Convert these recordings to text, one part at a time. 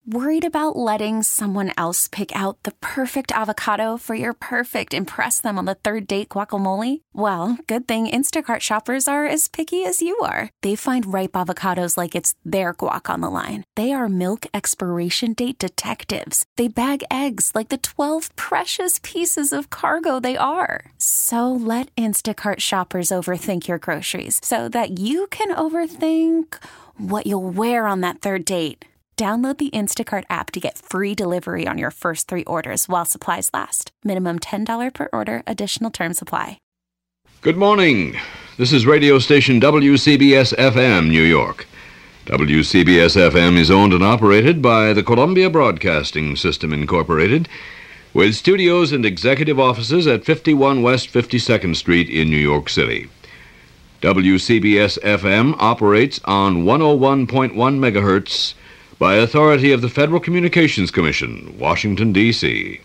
Worried about letting someone else pick out the perfect avocado for your perfect impress them on the third date guacamole? Well, good thing Instacart shoppers are as picky as you are. They find ripe avocados like it's their guac on the line. They are milk expiration date detectives. They bag eggs like the 12 precious pieces of cargo they are. So let Instacart shoppers overthink your groceries so that you can overthink what you'll wear on that third date. Download the Instacart app to get free delivery on your first 3 orders while supplies last. Minimum $10 per order. Additional terms apply. Good morning. This is radio station WCBS-FM, New York. WCBS-FM is owned and operated by the Columbia Broadcasting System, Incorporated, with studios and executive offices at 51 West 52nd Street in New York City. WCBS-FM operates on 101.1 megahertz by authority of the Federal Communications Commission, Washington, D.C.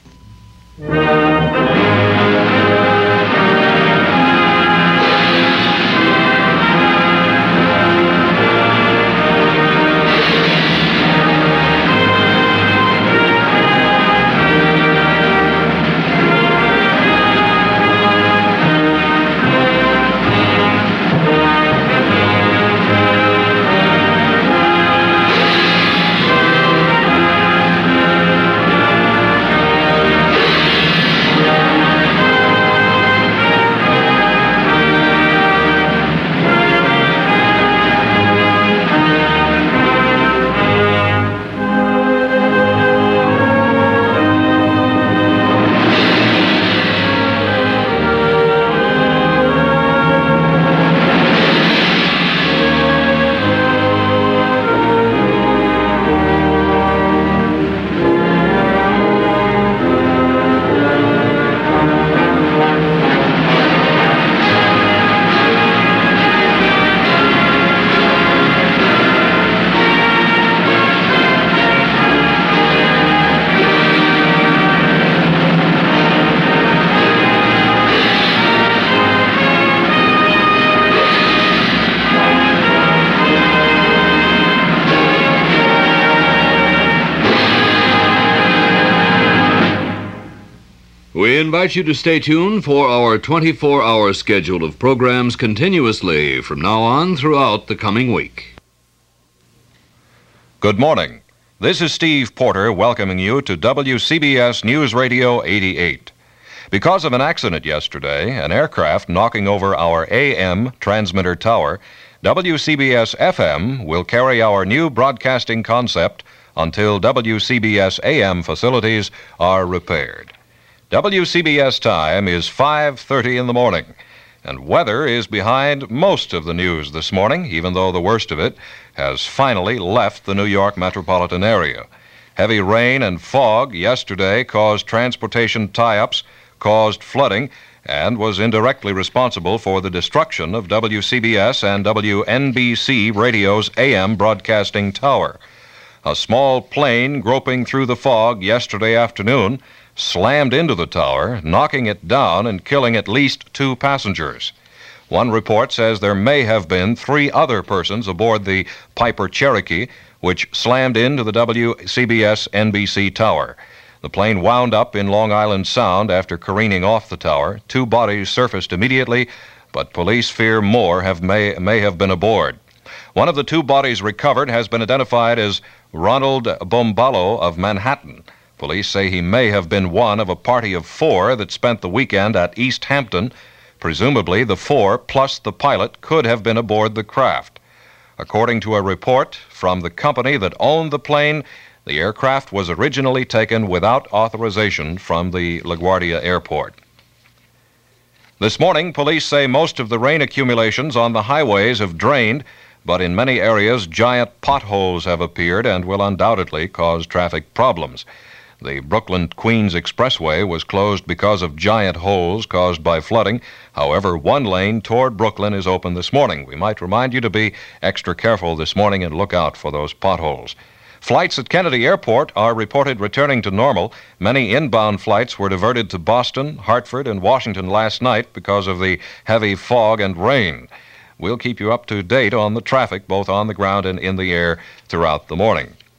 We invite you to stay tuned for our 24-hour schedule of programs continuously from now on throughout the coming week. Good morning. This is Steve Porter welcoming you to WCBS News Radio 88. Because of an accident yesterday, an aircraft knocking over our AM transmitter tower, WCBS-FM will carry our new broadcasting concept until WCBS-AM facilities are repaired. WCBS time is 5:30 in the morning, and weather is behind most of the news this morning, even though the worst of it has finally left the New York metropolitan area. Heavy rain and fog yesterday caused transportation tie-ups, caused flooding, and was indirectly responsible for the destruction of WCBS and WNBC radio's AM broadcasting tower. A small plane groping through the fog yesterday afternoon slammed into the tower, knocking it down and killing at least 2 passengers. One report says there may have been 3 other persons aboard the Piper Cherokee, which slammed into the WCBS-NBC tower. The plane wound up in Long Island Sound after careening off the tower. 2 bodies surfaced immediately, but police fear more may have been aboard. One of the 2 bodies recovered has been identified as Ronald Bombalo of Manhattan. Police say he may have been one of a party of 4 that spent the weekend at East Hampton. Presumably, the 4 plus the pilot could have been aboard the craft. According to a report from the company that owned the plane, the aircraft was originally taken without authorization from the LaGuardia Airport. This morning, police say most of the rain accumulations on the highways have drained, but in many areas, giant potholes have appeared and will undoubtedly cause traffic problems. The Brooklyn-Queens Expressway was closed because of giant holes caused by flooding. However, one lane toward Brooklyn is open this morning. We might remind you to be extra careful this morning and look out for those potholes. Flights at Kennedy Airport are reported returning to normal. Many inbound flights were diverted to Boston, Hartford, and Washington last night because of the heavy fog and rain. We'll keep you up to date on the traffic, both on the ground and in the air, throughout the morning.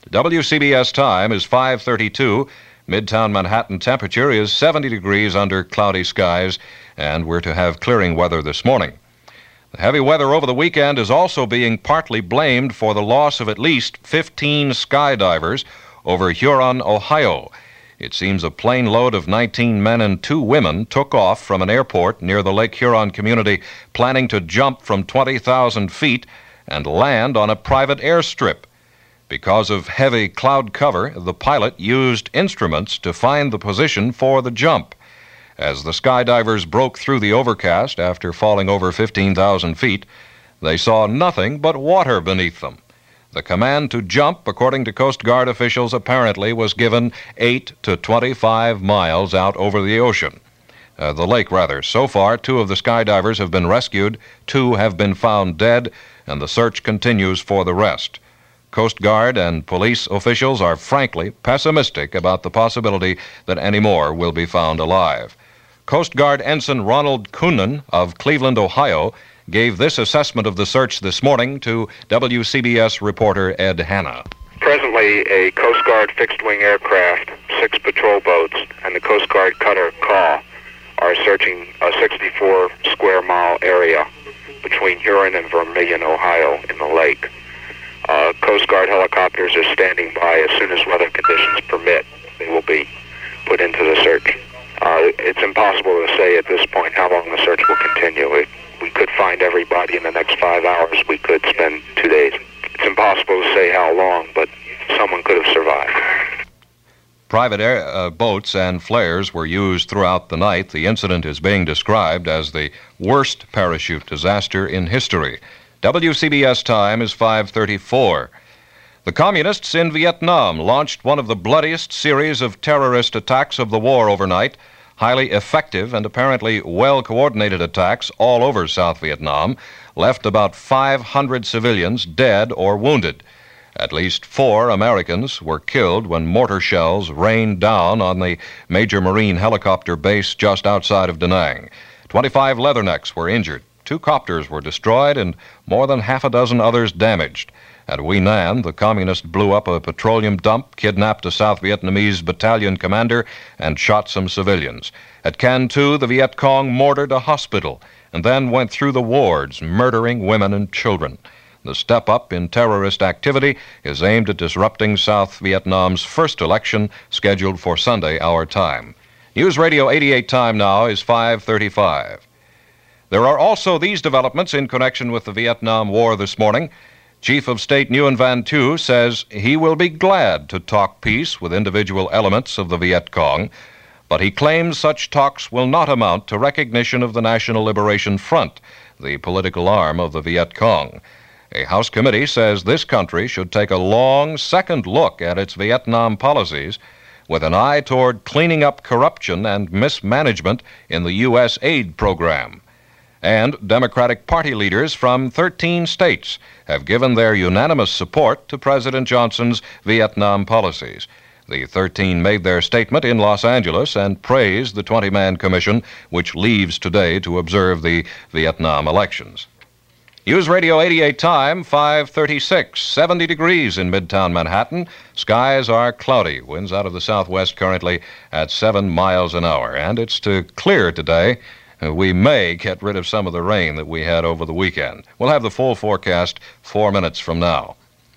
WCBS time is 5:32. Midtown Manhattan temperature is 70 degrees under cloudy skies, and we're to have clearing weather this morning. The heavy weather over the weekend is also being partly blamed for the loss of at least 15 skydivers over Huron, Ohio. It seems a plane load of 19 men and 2 women took off from an airport near the Lake Huron community, planning to jump from 20,000 feet and land on a private airstrip. Because of heavy cloud cover, the pilot used instruments to find the position for the jump. As the skydivers broke through the overcast after falling over 15,000 feet, they saw nothing but water beneath them. The command to jump, according to Coast Guard officials, apparently was given 8 to 25 miles out over the ocean. The lake, rather. So far, 2 of the skydivers have been rescued, 2 have been found dead, and the search continues for the rest. Coast Guard and police officials are frankly pessimistic about the possibility that any more will be found alive. Coast Guard Ensign Ronald Coonan of Cleveland, Ohio, gave this assessment of the search this morning to WCBS reporter Ed Hanna. Presently, a Coast Guard fixed-wing aircraft, 6 patrol boats, and the Coast Guard cutter Caw are searching a 64-square-mile area between Huron and Vermilion, Ohio, in the lake. Coast Guard helicopters are standing by. As soon as weather conditions permit, they will be put into the search. It's impossible to say at this point how long the search will continue. We could find everybody in the next 5 hours. We could spend 2 days. It's impossible to say how long, but someone could have survived. Private boats and flares were used throughout the night. The incident is being described as the worst parachute disaster in history. WCBS time is 5:34. The Communists in Vietnam launched one of the bloodiest series of terrorist attacks of the war overnight, highly effective and apparently well-coordinated attacks all over South Vietnam, left about 500 civilians dead or wounded. At least 4 Americans were killed when mortar shells rained down on the major Marine helicopter base just outside of Da Nang. 25 Leathernecks were injured. 2 copters were destroyed and more than half a dozen others damaged. At Huy Nam, the Communists blew up a petroleum dump, kidnapped a South Vietnamese battalion commander, and shot some civilians. At Can Tu, the Viet Cong mortared a hospital and then went through the wards, murdering women and children. The step-up in terrorist activity is aimed at disrupting South Vietnam's first election, scheduled for Sunday, our time. News Radio 88 time now is 5:35. There are also these developments in connection with the Vietnam War this morning. Chief of State Nguyen Van Thieu says he will be glad to talk peace with individual elements of the Viet Cong, but he claims such talks will not amount to recognition of the National Liberation Front, the political arm of the Viet Cong. A House committee says this country should take a long second look at its Vietnam policies with an eye toward cleaning up corruption and mismanagement in the U.S. aid program. And Democratic Party leaders from 13 states have given their unanimous support to President Johnson's Vietnam policies. The 13 made their statement in Los Angeles and praised the 20-man commission, which leaves today to observe the Vietnam elections. News Radio 88 time, 5:36, 70 degrees in Midtown Manhattan. Skies are cloudy. Winds out of the southwest currently at 7 miles an hour. And it's to clear today. We may get rid of some of the rain that we had over the weekend. We'll have the full forecast 4 minutes from now.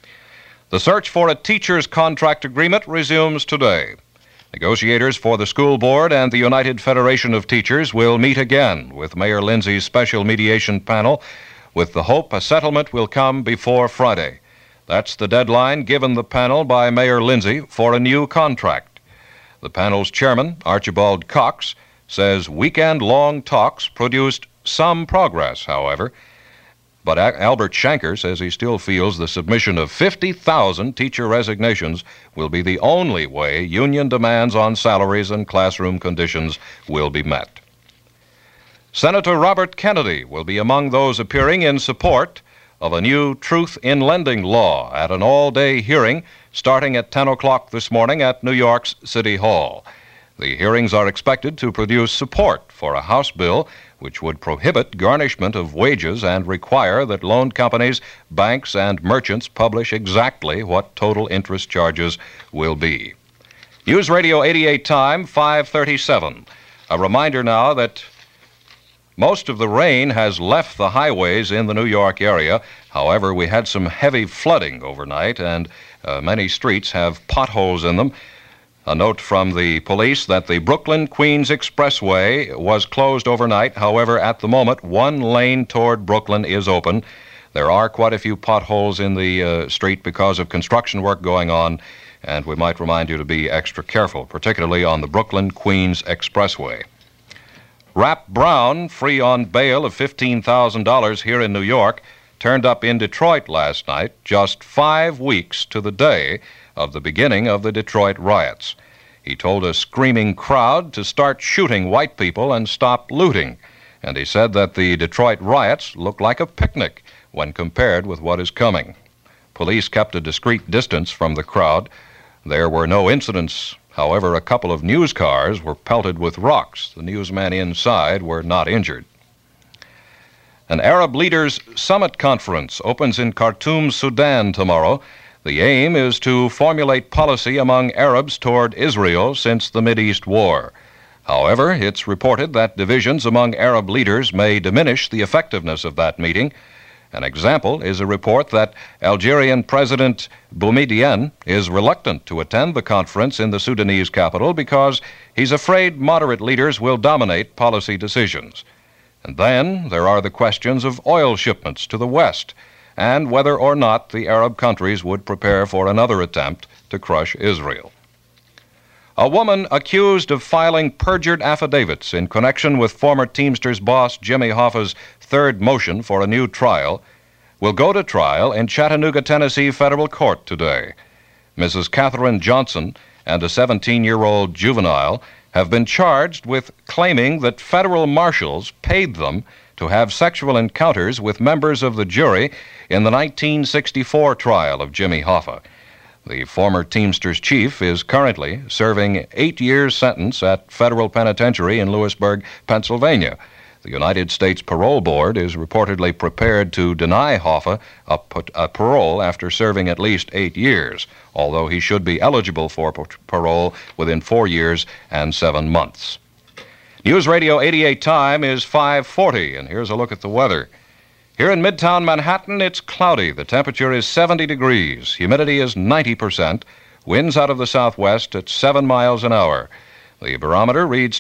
The search for a teacher's contract agreement resumes today. Negotiators for the school board and the United Federation of Teachers will meet again with Mayor Lindsay's special mediation panel, with the hope a settlement will come before Friday. That's the deadline given the panel by Mayor Lindsay for a new contract. The panel's chairman, Archibald Cox, says weekend-long talks produced some progress, however. But Albert Shanker says he still feels the submission of 50,000 teacher resignations will be the only way union demands on salaries and classroom conditions will be met. Senator Robert Kennedy will be among those appearing in support of a new truth in lending law at an all-day hearing starting at 10 o'clock this morning at New York's City Hall. The hearings are expected to produce support for a House bill which would prohibit garnishment of wages and require that loan companies, banks, and merchants publish exactly what total interest charges will be. News Radio 88 time, 5:37. A reminder now that most of the rain has left the highways in the New York area. However, we had some heavy flooding overnight, and many streets have potholes in them. A note from the police that the Brooklyn-Queens Expressway was closed overnight. However, at the moment, one lane toward Brooklyn is open. There are quite a few potholes in the street because of construction work going on, and we might remind you to be extra careful, particularly on the Brooklyn-Queens Expressway. Rap Brown, free on bail of $15,000 here in New York, turned up in Detroit last night, just 5 weeks to the day of the beginning of the Detroit riots. He told a screaming crowd to start shooting white people and stop looting, and he said that the Detroit riots look like a picnic when compared with what is coming. Police kept a discreet distance from the crowd. There were no incidents. However, a couple of news cars were pelted with rocks. The newsmen inside were not injured. An Arab Leaders Summit Conference opens in Khartoum, Sudan tomorrow. The aim is to formulate policy among Arabs toward Israel since the Mideast War. However, it's reported that divisions among Arab leaders may diminish the effectiveness of that meeting. An example is a report that Algerian President Boumediene is reluctant to attend the conference in the Sudanese capital because he's afraid moderate leaders will dominate policy decisions. And then there are the questions of oil shipments to the West and whether or not the Arab countries would prepare for another attempt to crush Israel. A woman accused of filing perjured affidavits in connection with former Teamsters boss Jimmy Hoffa's third motion for a new trial will go to trial in Chattanooga, Tennessee federal court today. Mrs. Catherine Johnson and a 17-year-old juvenile have been charged with claiming that federal marshals paid them to have sexual encounters with members of the jury in the 1964 trial of Jimmy Hoffa. The former Teamsters chief is currently serving 8 years' sentence at federal penitentiary in Lewisburg, Pennsylvania. The United States Parole Board is reportedly prepared to deny Hoffa a parole after serving at least 8 years, although he should be eligible for parole within 4 years and 7 months. News Radio 88 time is 5:40, and here's a look at the weather. Here in Midtown Manhattan, it's cloudy. The temperature is 70 degrees. Humidity is 90%. Winds out of the southwest at 7 miles an hour. The barometer reads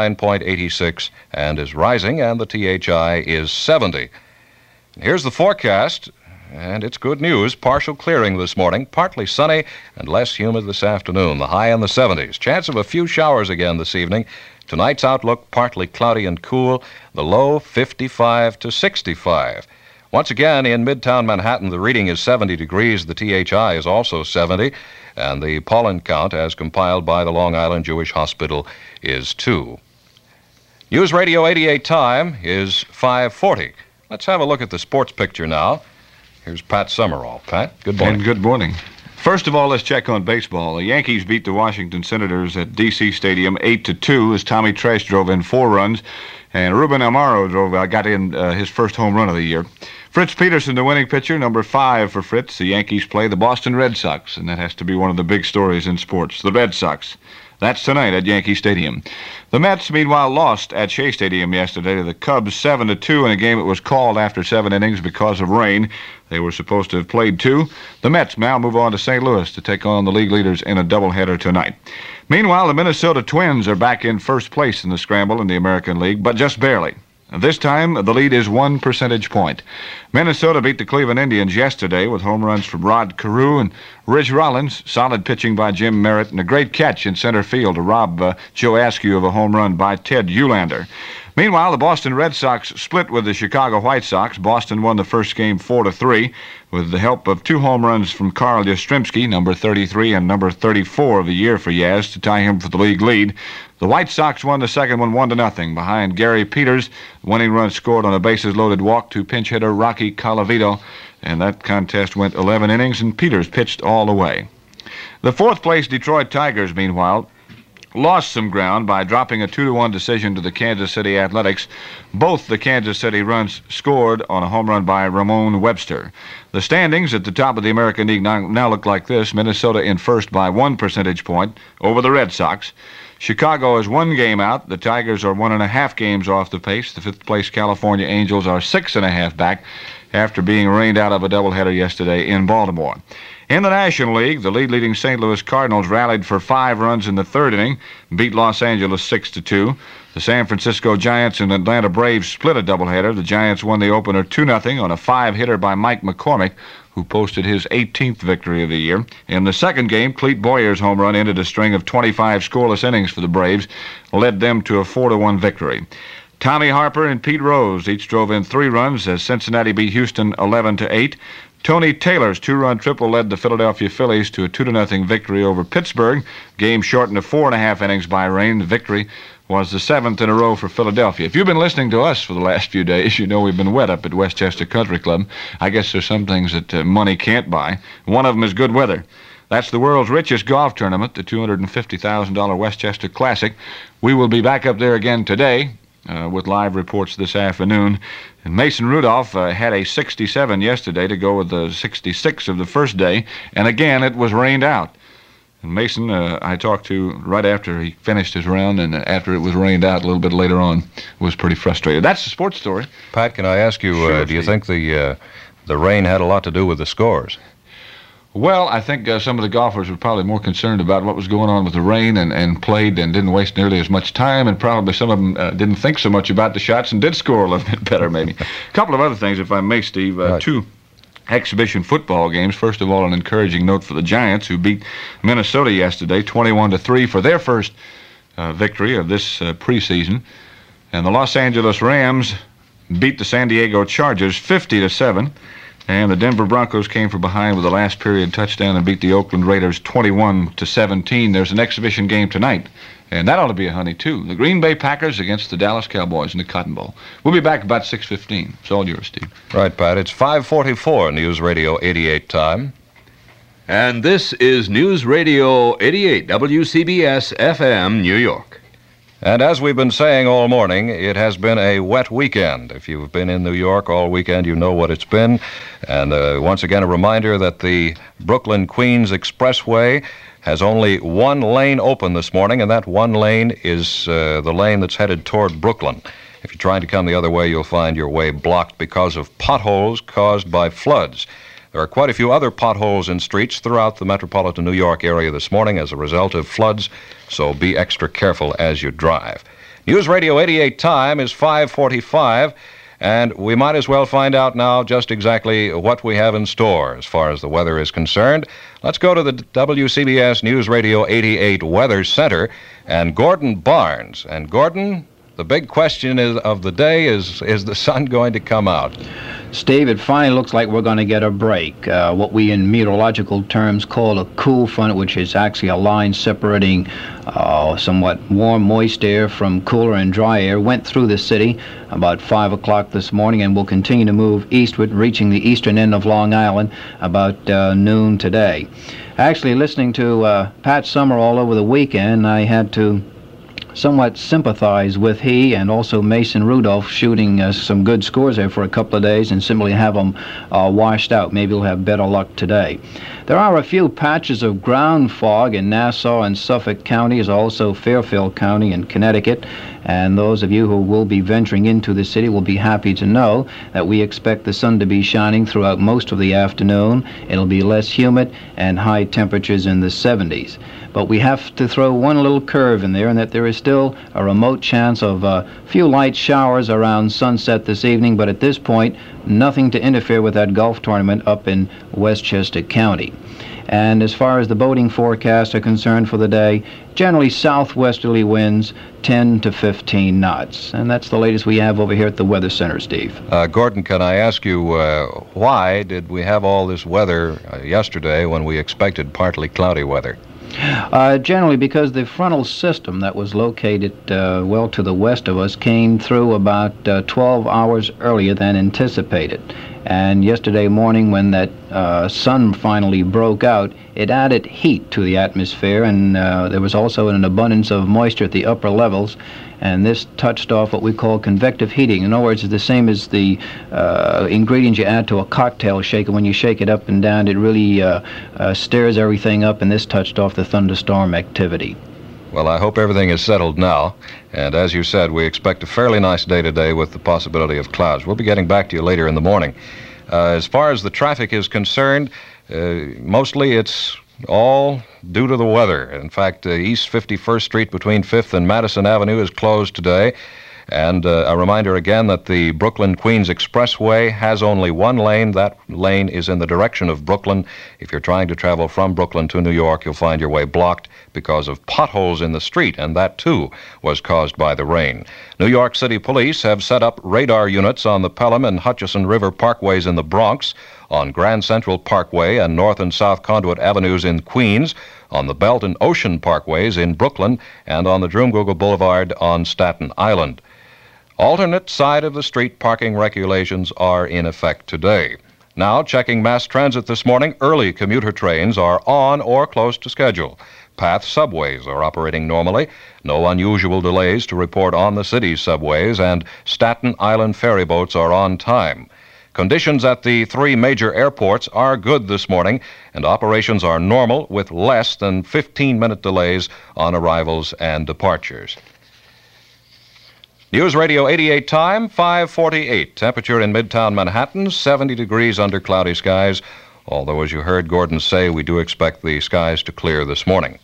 29.86 and is rising, and the THI is 70. Here's the forecast, and it's good news. Partial clearing this morning, partly sunny and less humid this afternoon. The high in the 70s. Chance of a few showers again this evening. Tonight's outlook, partly cloudy and cool. The low, 55 to 65. Once again, in Midtown Manhattan, the reading is 70 degrees. The THI is also 70. And the pollen count, as compiled by the Long Island Jewish Hospital, is 2. News Radio 88 time is 5:40. Let's have a look at the sports picture now. Here's Pat Summerall. Pat, good morning. And good morning. First of all, let's check on baseball. The Yankees beat the Washington Senators at D.C. Stadium 8-2 as Tommy Trash drove in 4 runs, and Ruben Amaro got in his first home run of the year. Fritz Peterson, the winning pitcher, number 5 for Fritz. The Yankees play the Boston Red Sox, and that has to be one of the big stories in sports. The Red Sox. That's tonight at Yankee Stadium. The Mets, meanwhile, lost at Shea Stadium yesterday to the Cubs 7-2 in a game that was called after 7 innings because of rain. They were supposed to have played 2. The Mets now move on to St. Louis to take on the league leaders in a doubleheader tonight. Meanwhile, the Minnesota Twins are back in first place in the scramble in the American League, but just barely. This time, the lead is 1 percentage point. Minnesota beat the Cleveland Indians yesterday with home runs from Rod Carew and Rich Rollins, solid pitching by Jim Merritt, and a great catch in center field to rob Joe Askew of a home run by Ted Eulander. Meanwhile, the Boston Red Sox split with the Chicago White Sox. Boston won the first game 4-3 with the help of 2 home runs from Carl Yastrzemski, number 33 and number 34 of the year for Yaz, to tie him for the league lead. The White Sox won the second one 1-0 behind Gary Peters. The winning run scored on a bases-loaded walk to pinch hitter Rocky Colavito, and that contest went 11 innings, and Peters pitched all the way. The fourth-place Detroit Tigers, meanwhile, lost some ground by dropping a 2-1 decision to the Kansas City Athletics. Both the Kansas City runs scored on a home run by Ramon Webster. The standings at the top of the American League now look like this. Minnesota in first by 1 percentage point over the Red Sox. Chicago is 1 game out. The Tigers are 1.5 games off the pace. The 5th place California Angels are 6.5 back after being rained out of a doubleheader yesterday in Baltimore. In the National League, the leading St. Louis Cardinals rallied for 5 runs in the 3rd inning, beat Los Angeles 6-2. The San Francisco Giants and Atlanta Braves split a doubleheader. The Giants won the opener 2-0 on a 5-hitter by Mike McCormick, who posted his 18th victory of the year. In the second game, Clete Boyer's home run ended a string of 25 scoreless innings for the Braves, led them to a 4-1 victory. Tommy Harper and Pete Rose each drove in 3 runs as Cincinnati beat Houston 11-8. Tony Taylor's 2-run triple led the Philadelphia Phillies to a 2-0 victory over Pittsburgh. Game shortened to 4.5 innings by rain. The victory was the 7th in a row for Philadelphia. If you've been listening to us for the last few days, you know we've been wet up at Westchester Country Club. I guess there's some things that money can't buy. One of them is good weather. That's the world's richest golf tournament, the $250,000 Westchester Classic. We will be back up there again today with live reports this afternoon. And Mason Rudolph had a 67 yesterday to go with the 66 of the first day, and again it was rained out. And Mason, I talked to right after he finished his round, and after it was rained out a little bit later on, was pretty frustrated. That's the sports story. Pat, can I ask you, Sure, do you think the rain had a lot to do with the scores? Well, I think some of the golfers were probably more concerned about what was going on with the rain and played and didn't waste nearly as much time, and probably some of them didn't think so much about the shots and did score a little bit better, maybe. A couple of other things, if I may, Steve. Right. 2 exhibition football games. First of all, an encouraging note for the Giants, who beat Minnesota yesterday 21-3 for their first victory of this preseason. And the Los Angeles Rams beat the San Diego Chargers 50-7. And the Denver Broncos came from behind with a last period touchdown and beat the Oakland Raiders 21-17. There's an exhibition game tonight, and that ought to be a honey, too. The Green Bay Packers against the Dallas Cowboys in the Cotton Bowl. We'll be back about 6:15. It's all yours, Steve. Right, Pat. It's 5:44 News Radio 88 time. And this is News Radio 88, WCBS FM, New York. And as we've been saying all morning, it has been a wet weekend. If you've been in New York all weekend, you know what it's been. And once again, a reminder that the Brooklyn-Queens Expressway has only 1 lane open this morning, and that 1 lane is the lane that's headed toward Brooklyn. If you're trying to come the other way, you'll find your way blocked because of potholes caused by floods. There are quite a few other potholes in streets throughout the metropolitan New York area this morning as a result of floods, so be extra careful as you drive. News Radio 88 time is 5:45, and we might as well find out now just exactly what we have in store as far as the weather is concerned. Let's go to the WCBS News Radio 88 Weather Center and Gordon Barnes. And Gordon, the big question of the day is the sun going to come out? Steve, it finally looks like we're going to get a break. What we in meteorological terms call a cool front, which is actually a line separating somewhat warm, moist air from cooler and dry air, went through the city about 5 o'clock this morning and will continue to move eastward, reaching the eastern end of Long Island about noon today. Actually, listening to Pat Summerall over the weekend, I had to somewhat sympathize with he and also Mason Rudolph shooting some good scores there for a couple of days and simply have them washed out. Maybe we'll have better luck today. There are a few patches of ground fog in Nassau and Suffolk counties, also Fairfield County in Connecticut, and those of you who will be venturing into the city will be happy to know that we expect the sun to be shining throughout most of the afternoon. It'll be less humid and high temperatures in the 70s. But we have to throw one little curve in there, and that there is still a remote chance of a few light showers around sunset this evening, but at this point, nothing to interfere with that golf tournament up in Westchester County. And as far as the boating forecasts are concerned for the day, generally southwesterly winds 10 to 15 knots. And that's the latest we have over here at the Weather Center, Steve. Gordon, can I ask you, why did we have all this weather yesterday when we expected partly cloudy weather? Generally because the frontal system that was located well to the west of us came through about 12 hours earlier than anticipated. And yesterday morning when that sun finally broke out, it added heat to the atmosphere, and there was also an abundance of moisture at the upper levels, and this touched off what we call convective heating. In other words, it's the same as the ingredients you add to a cocktail shaker. When you shake it up and down, it really stirs everything up, and this touched off the thunderstorm activity. Well, I hope everything is settled now. And as you said, we expect a fairly nice day today with the possibility of clouds. We'll be getting back to you later in the morning. As far as the traffic is concerned, mostly it's all due to the weather. In fact, East 51st Street between 5th and Madison Avenue is closed today. And a reminder again that the Brooklyn-Queens Expressway has only one lane. That lane is in the direction of Brooklyn. If you're trying to travel from Brooklyn to New York, you'll find your way blocked because of potholes in the street, and that, too, was caused by the rain. New York City Police have set up radar units on the Pelham and Hutchison River Parkways in the Bronx, on Grand Central Parkway and North and South Conduit Avenues in Queens, on the Belt and Ocean Parkways in Brooklyn, and on the Drumgoole Boulevard on Staten Island. Alternate side of the street parking regulations are in effect today. Now, checking mass transit this morning, early commuter trains are on or close to schedule. Path subways are operating normally. No unusual delays to report on the city's subways, and Staten Island ferry boats are on time. Conditions at the three major airports are good this morning, and operations are normal with less than 15-minute delays on arrivals and departures. News Radio 88 time, 5:48. Temperature in Midtown Manhattan, 70 degrees under cloudy skies. Although, as you heard Gordon say, we do expect the skies to clear this morning.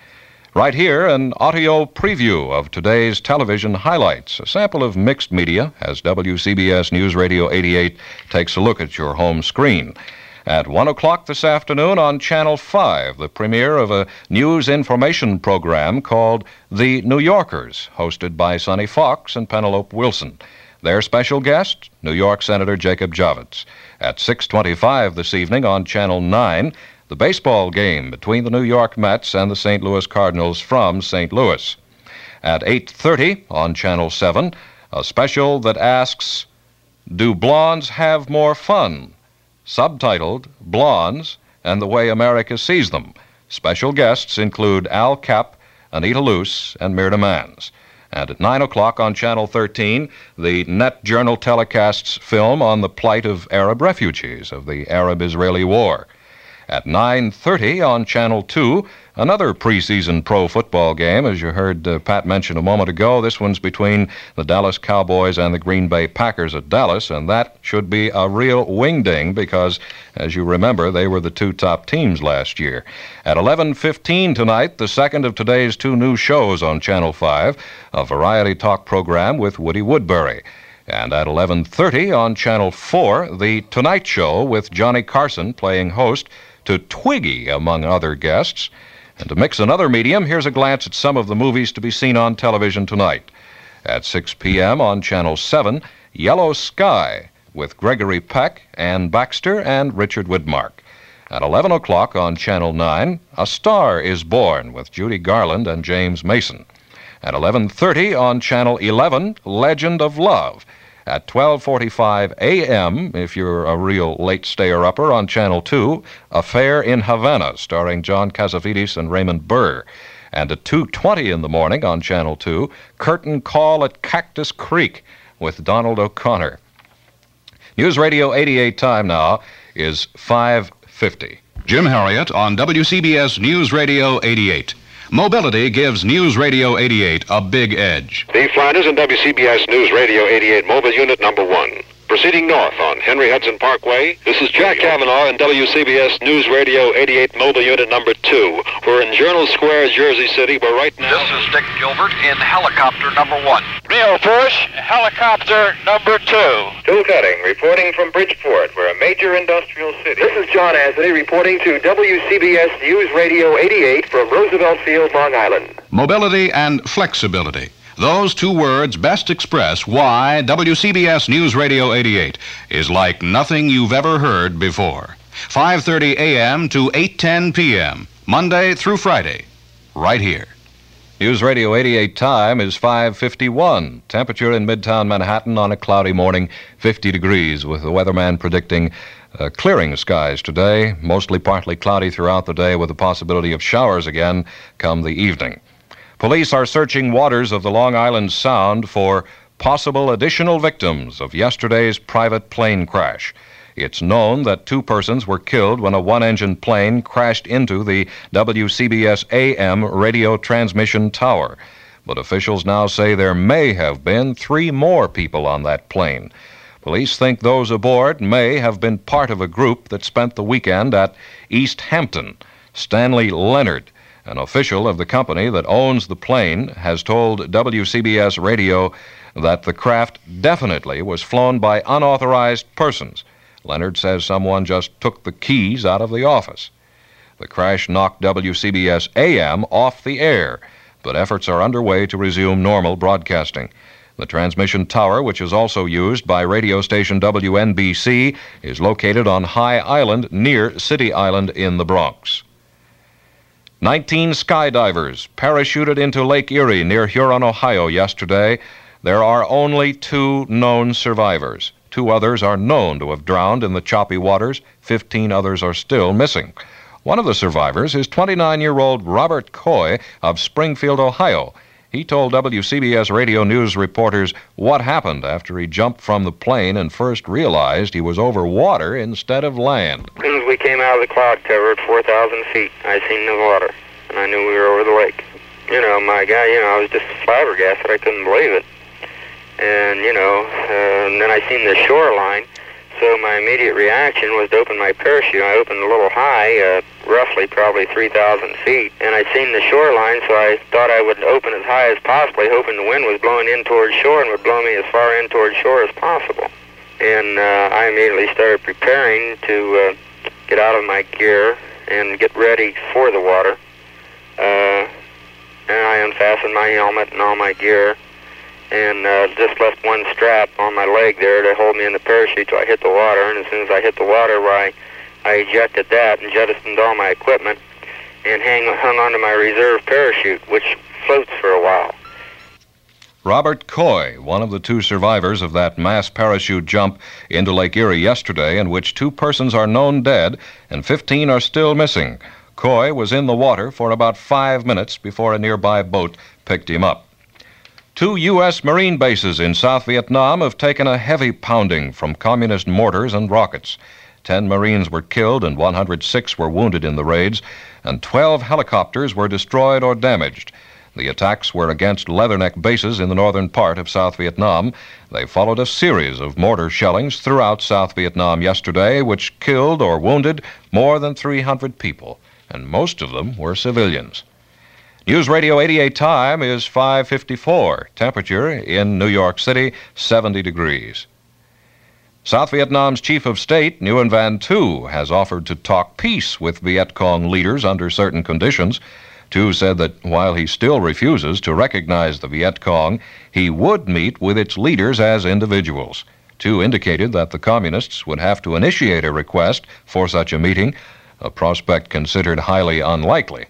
Right here, an audio preview of today's television highlights. A sample of mixed media as WCBS News Radio 88 takes a look at your home screen. At 1 o'clock this afternoon on Channel 5, the premiere of a news information program called The New Yorkers, hosted by Sonny Fox and Penelope Wilson. Their special guest, New York Senator Jacob Javits. At 6:25 this evening on Channel 9, the baseball game between the New York Mets and the St. Louis Cardinals from St. Louis. At 8:30 on Channel 7, a special that asks, Do Blondes Have More Fun? Subtitled, Blondes and the Way America Sees Them. Special guests include Al Capp, Anita Luce, and Myrna Mans. And at 9 o'clock on Channel 13, the Net Journal telecasts film on the plight of Arab refugees of the Arab-Israeli War. At 9:30 on Channel 2, another preseason pro football game. As you heard Pat mention a moment ago, this one's between the Dallas Cowboys and the Green Bay Packers at Dallas, and that should be a real wingding because, as you remember, they were the two top teams last year. At 11:15 tonight, the second of today's two new shows on Channel 5, a variety talk program with Woody Woodbury. And at 11:30 on Channel 4, The Tonight Show with Johnny Carson playing host to Twiggy, among other guests. And to mix another medium, here's a glance at some of the movies to be seen on television tonight. At 6 p.m. on Channel 7, Yellow Sky with Gregory Peck, Ann Baxter, and Richard Widmark. At 11 o'clock on Channel 9, A Star is Born with Judy Garland and James Mason. At 11:30 on Channel 11, Legend of Love. At 12:45 a.m., if you're a real late stayer-upper, on Channel 2, Affair in Havana, starring John Cassavetes and Raymond Burr. And at 2:20 in the morning on Channel 2, Curtain Call at Cactus Creek with Donald O'Connor. News Radio 88 time now is 5:50. Jim Harriet on WCBS News Radio 88. Mobility gives News Radio 88 a big edge. Dave Flanders and WCBS News Radio 88 Mobile Unit Number 1. Proceeding north on Henry Hudson Parkway. This is Jack Kavanaugh in WCBS News Radio 88 Mobile Unit Number 2. We're in Journal Square, Jersey City, where right now... This is Dick Gilbert in Helicopter Number 1. Rio Bush, Helicopter Number 2. Bill Cutting reporting from Bridgeport, we're a major industrial city. This is John Anthony reporting to WCBS News Radio 88 from Roosevelt Field, Long Island. Mobility and flexibility. Those two words best express why WCBS News Radio 88 is like nothing you've ever heard before. 5:30 a.m. to 8:10 p.m., Monday through Friday, right here. News Radio 88 time is 5:51. Temperature in Midtown Manhattan on a cloudy morning, 50 degrees, with the weatherman predicting clearing skies today, mostly partly cloudy throughout the day with the possibility of showers again come the evening. Police are searching waters of the Long Island Sound for possible additional victims of yesterday's private plane crash. It's known that 2 persons were killed when a one-engine plane crashed into the WCBS AM radio transmission tower. But officials now say there may have been 3 more people on that plane. Police think those aboard may have been part of a group that spent the weekend at East Hampton. Stanley Leonard, an official of the company that owns the plane, has told WCBS Radio that the craft definitely was flown by unauthorized persons. Leonard says someone just took the keys out of the office. The crash knocked WCBS AM off the air, but efforts are underway to resume normal broadcasting. The transmission tower, which is also used by radio station WNBC, is located on High Island near City Island in the Bronx. 19 skydivers parachuted into Lake Erie near Huron, Ohio yesterday. There are only 2 known survivors. 2 others are known to have drowned in the choppy waters. 15 others are still missing. One of the survivors is 29-year-old Robert Coy of Springfield, Ohio. He told WCBS Radio News reporters what happened after he jumped from the plane and first realized he was over water instead of land. As soon as we came out of the cloud cover at 4,000 feet, I seen the water, and I knew we were over the lake. My guy, I was just flabbergasted. I couldn't believe it. And, and then I seen the shoreline, so my immediate reaction was to open my parachute. I opened a little high, roughly probably 3,000 feet, and I seen the shoreline, so I thought I would open as high as possible, hoping the wind was blowing in towards shore and would blow me as far in towards shore as possible. And I immediately started preparing to get out of my gear and get ready for the water. And I unfastened my helmet and all my gear, and just left one strap on my leg there to hold me in the parachute till I hit the water. And as soon as I hit the water, I ejected that and jettisoned all my equipment and hung onto my reserve parachute, which floats for a while. Robert Coy, one of the 2 survivors of that mass parachute jump into Lake Erie yesterday, in which 2 persons are known dead and 15 are still missing. Coy was in the water for about 5 minutes before a nearby boat picked him up. 2 U.S. Marine bases in South Vietnam have taken a heavy pounding from communist mortars and rockets. 10 Marines were killed and 106 were wounded in the raids, and 12 helicopters were destroyed or damaged. The attacks were against Leatherneck bases in the northern part of South Vietnam. They followed a series of mortar shellings throughout South Vietnam yesterday, which killed or wounded more than 300 people, and most of them were civilians. News Radio 88 time is 5:54. Temperature in New York City, 70 degrees. South Vietnam's Chief of State, Nguyen Van Tu, has offered to talk peace with Viet Cong leaders under certain conditions. Tu said that while he still refuses to recognize the Viet Cong, he would meet with its leaders as individuals. Tu indicated that the communists would have to initiate a request for such a meeting, a prospect considered highly unlikely.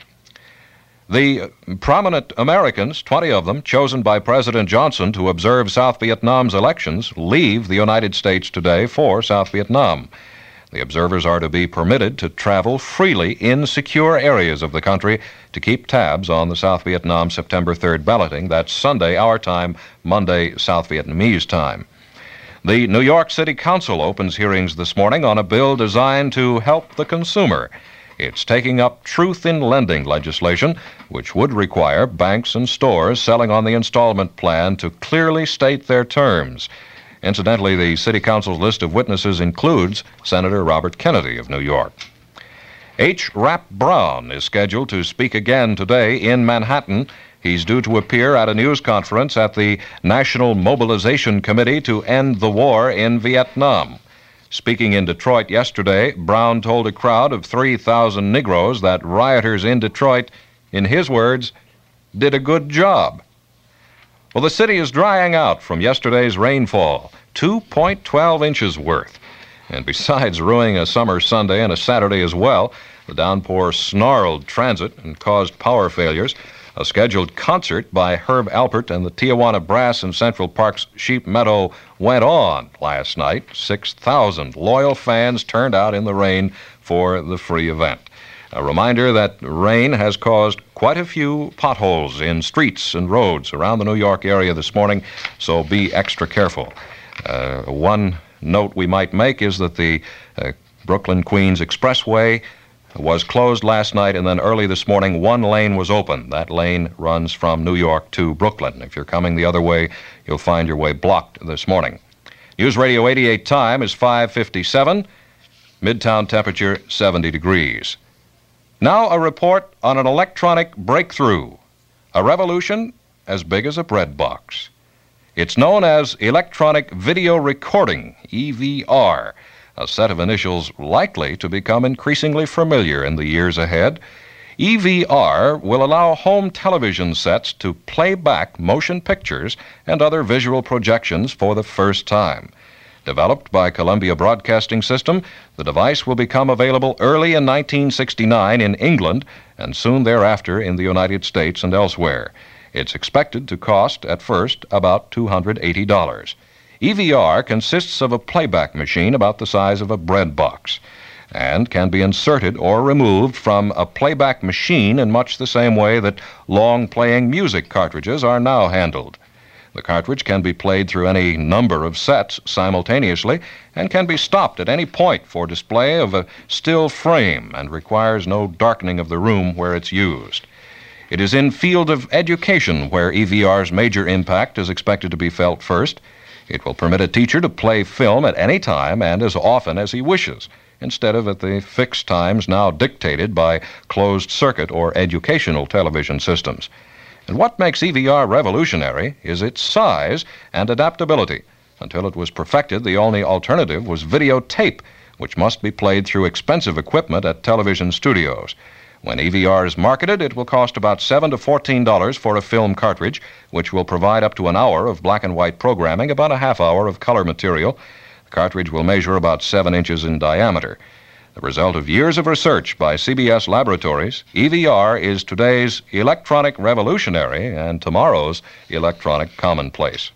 The prominent Americans, 20 of them, chosen by President Johnson to observe South Vietnam's elections, leave the United States today for South Vietnam. The observers are to be permitted to travel freely in secure areas of the country to keep tabs on the South Vietnam September 3rd balloting. That's Sunday, our time, Monday, South Vietnamese time. The New York City Council opens hearings this morning on a bill designed to help the consumer. It's taking up truth in lending legislation, which would require banks and stores selling on the installment plan to clearly state their terms. Incidentally, the City Council's list of witnesses includes Senator Robert Kennedy of New York. H. Rap Brown is scheduled to speak again today in Manhattan. He's due to appear at a news conference at the National Mobilization Committee to End the War in Vietnam. Speaking in Detroit yesterday, Brown told a crowd of 3,000 Negroes that rioters in Detroit, in his words, did a good job. Well, the city is drying out from yesterday's rainfall, 2.12 inches worth. And besides ruining a summer Sunday and a Saturday as well, the downpour snarled transit and caused power failures. A scheduled concert by Herb Alpert and the Tijuana Brass in Central Park's Sheep Meadow went on last night. 6,000 loyal fans turned out in the rain for the free event. A reminder that rain has caused quite a few potholes in streets and roads around the New York area this morning, so be extra careful. One note we might make is that the Brooklyn-Queens Expressway was closed last night, and then early this morning, one lane was open. That lane runs from New York to Brooklyn. If you're coming the other way, you'll find your way blocked this morning. News Radio 88 time is 5:57. Midtown temperature 70 degrees. Now a report on an electronic breakthrough, a revolution as big as a bread box. It's known as electronic video recording, EVR, a set of initials likely to become increasingly familiar in the years ahead. EVR will allow home television sets to play back motion pictures and other visual projections for the first time. Developed by Columbia Broadcasting System, the device will become available early in 1969 in England and soon thereafter in the United States and elsewhere. It's expected to cost, at first, about $280. EVR consists of a playback machine about the size of a bread box and can be inserted or removed from a playback machine in much the same way that long-playing music cartridges are now handled. The cartridge can be played through any number of sets simultaneously and can be stopped at any point for display of a still frame and requires no darkening of the room where it's used. It is in field of education where EVR's major impact is expected to be felt first. It will permit a teacher to play film at any time and as often as he wishes, instead of at the fixed times now dictated by closed-circuit or educational television systems. And what makes EVR revolutionary is its size and adaptability. Until it was perfected, the only alternative was videotape, which must be played through expensive equipment at television studios. When EVR is marketed, it will cost about $7 to $14 for a film cartridge, which will provide up to an hour of black and white programming, about a half hour of color material. The cartridge will measure about 7 inches in diameter. The result of years of research by CBS Laboratories, EVR is today's electronic revolutionary and tomorrow's electronic commonplace.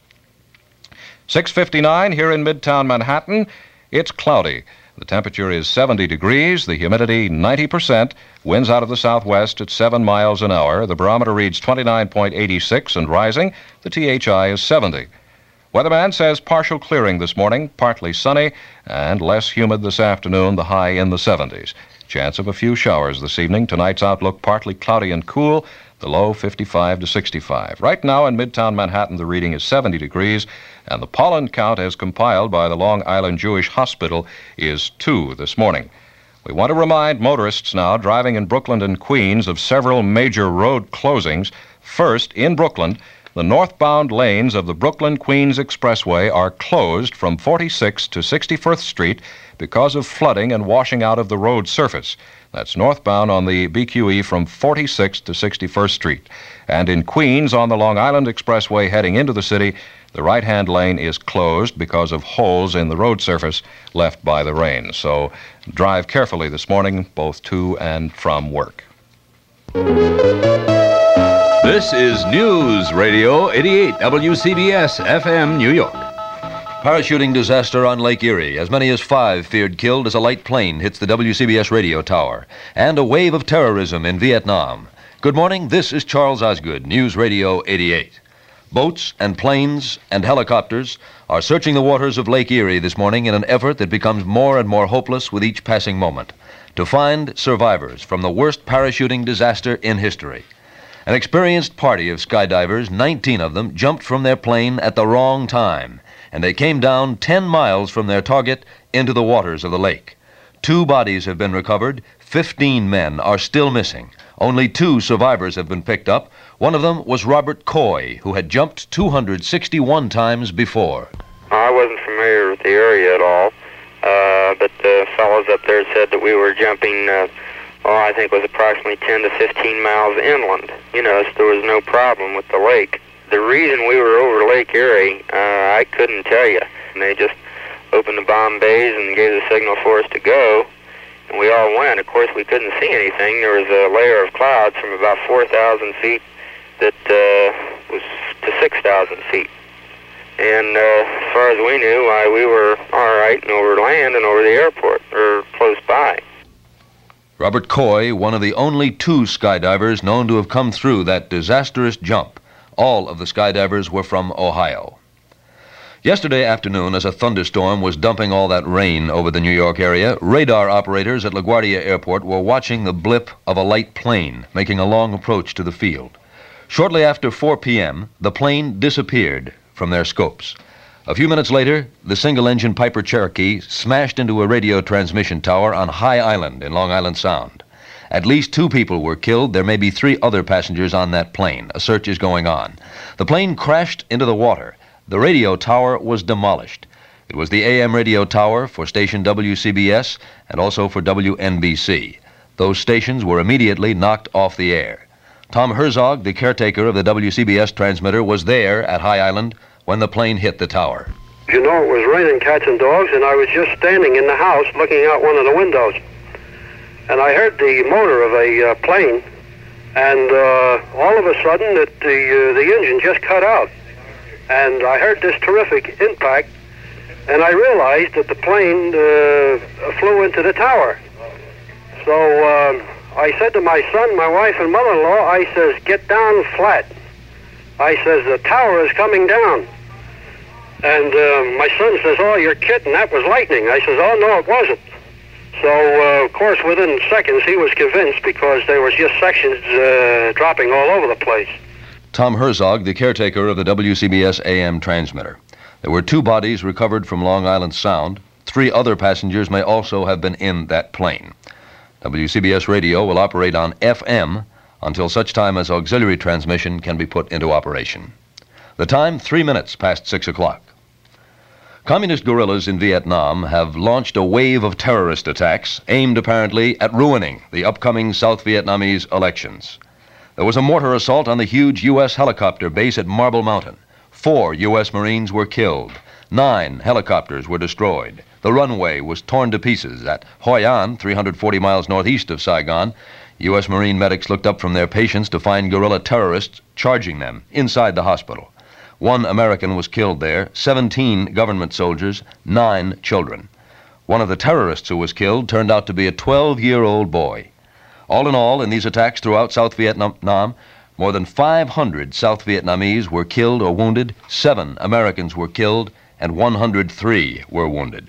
6:59 here in Midtown Manhattan. It's cloudy. The temperature is 70 degrees, the humidity 90%, winds out of the southwest at 7 miles an hour. The barometer reads 29.86 and rising. The THI is 70. Weatherman says partial clearing this morning, partly sunny, and less humid this afternoon, the high in the 70s. Chance of a few showers this evening. Tonight's outlook partly cloudy and cool, the low 55 to 65. Right now in Midtown Manhattan, the reading is 70 degrees, and the pollen count as compiled by the Long Island Jewish Hospital is 2 this morning. We want to remind motorists now driving in Brooklyn and Queens of several major road closings. First, in Brooklyn, the northbound lanes of the Brooklyn-Queens Expressway are closed from 46th to 61st Street because of flooding and washing out of the road surface. That's northbound on the BQE from 46th to 61st Street. And in Queens, on the Long Island Expressway heading into the city, the right-hand lane is closed because of holes in the road surface left by the rain. So drive carefully this morning, both to and from work. This is News Radio 88 WCBS FM New York. Parachuting disaster on Lake Erie. As many as 5 feared killed as a light plane hits the WCBS radio tower. And a wave of terrorism in Vietnam. Good morning, this is Charles Osgood, News Radio 88. Boats and planes and helicopters are searching the waters of Lake Erie this morning in an effort that becomes more and more hopeless with each passing moment. To find survivors from the worst parachuting disaster in history. An experienced party of skydivers, 19 of them, jumped from their plane at the wrong time, and they came down 10 miles from their target into the waters of the lake. 2 bodies have been recovered. 15 men are still missing. Only 2 survivors have been picked up. One of them was Robert Coy, who had jumped 261 times before. I wasn't familiar with the area at all, but the fellows up there said that we were jumping I think it was approximately 10 to 15 miles inland. So there was no problem with the lake. The reason we were over Lake Erie, I couldn't tell you. And they just opened the bomb bays and gave the signal for us to go, and we all went. Of course, we couldn't see anything. There was a layer of clouds from about 4,000 feet that was to 6,000 feet. And as far as we knew, we were all right and over land and over the airport, or close by. Robert Coy, one of the only 2 skydivers known to have come through that disastrous jump. All of the skydivers were from Ohio. Yesterday afternoon, as a thunderstorm was dumping all that rain over the New York area, radar operators at LaGuardia Airport were watching the blip of a light plane making a long approach to the field. Shortly after 4 p.m., the plane disappeared from their scopes. A few minutes later, the single-engine Piper Cherokee smashed into a radio transmission tower on High Island in Long Island Sound. At least 2 people were killed. There may be 3 other passengers on that plane. A search is going on. The plane crashed into the water. The radio tower was demolished. It was the AM radio tower for station WCBS and also for WNBC. Those stations were immediately knocked off the air. Tom Herzog, the caretaker of the WCBS transmitter, was there at High Island when the plane hit the tower. You know, it was raining cats and dogs, and I was just standing in the house looking out one of the windows. And I heard the motor of a plane, and all of a sudden the engine just cut out. And I heard this terrific impact, and I realized that the plane flew into the tower. So I said to my son, my wife, and mother-in-law, I says, get down flat. I says, the tower is coming down. And my son says, oh, you're kidding, that was lightning. I says, oh, no, it wasn't. So, of course, within seconds, he was convinced because there was just sections dropping all over the place. Tom Herzog, the caretaker of the WCBS AM transmitter. There were 2 bodies recovered from Long Island Sound. 3 other passengers may also have been in that plane. WCBS Radio will operate on FM until such time as auxiliary transmission can be put into operation. The time, 3 minutes past 6 o'clock. Communist guerrillas in Vietnam have launched a wave of terrorist attacks aimed apparently at ruining the upcoming South Vietnamese elections. There was a mortar assault on the huge U.S. helicopter base at Marble Mountain. 4 U.S. Marines were killed. 9 helicopters were destroyed. The runway was torn to pieces at Hoi An, 340 miles northeast of Saigon. U.S. Marine medics looked up from their patients to find guerrilla terrorists charging them inside the hospital. 1 American was killed there, 17 government soldiers, 9 children. One of the terrorists who was killed turned out to be a 12-year-old boy. All in all, in these attacks throughout South Vietnam, more than 500 South Vietnamese were killed or wounded, 7 Americans were killed, and 103 were wounded.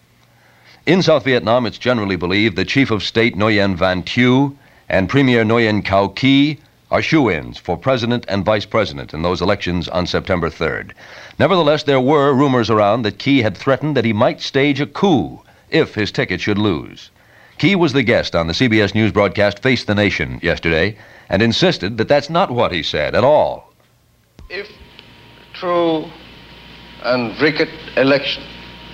In South Vietnam, it's generally believed that Chief of State Nguyen Van Thieu and Premier Nguyen Cao Ky are shoo-ins for president and vice president in those elections on September 3rd. Nevertheless, there were rumors around that Ky had threatened that he might stage a coup if his ticket should lose. Ky was the guest on the CBS News broadcast Face the Nation yesterday and insisted that that's not what he said at all. If true and rigged election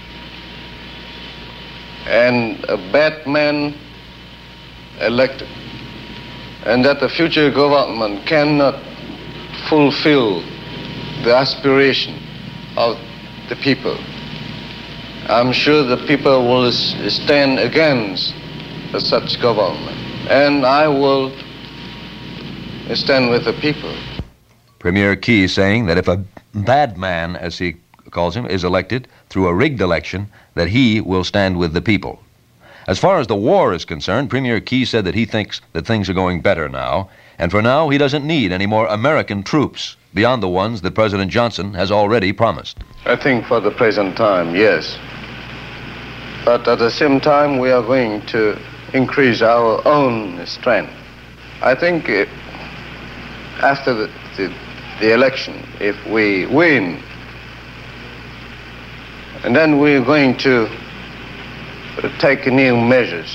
and a bad man elected, and that the future government cannot fulfill the aspiration of the people, I'm sure the people will stand against such government, and I will stand with the people. Premier Ky saying that if a bad man, as he calls him, is elected through a rigged election, that he will stand with the people. As far as the war is concerned, Premier Ky said that he thinks that things are going better now, and for now he doesn't need any more American troops beyond the ones that President Johnson has already promised. I think for the present time, yes. But at the same time, we are going to increase our own strength. I think after the election, if we win, and then we're going to take new measures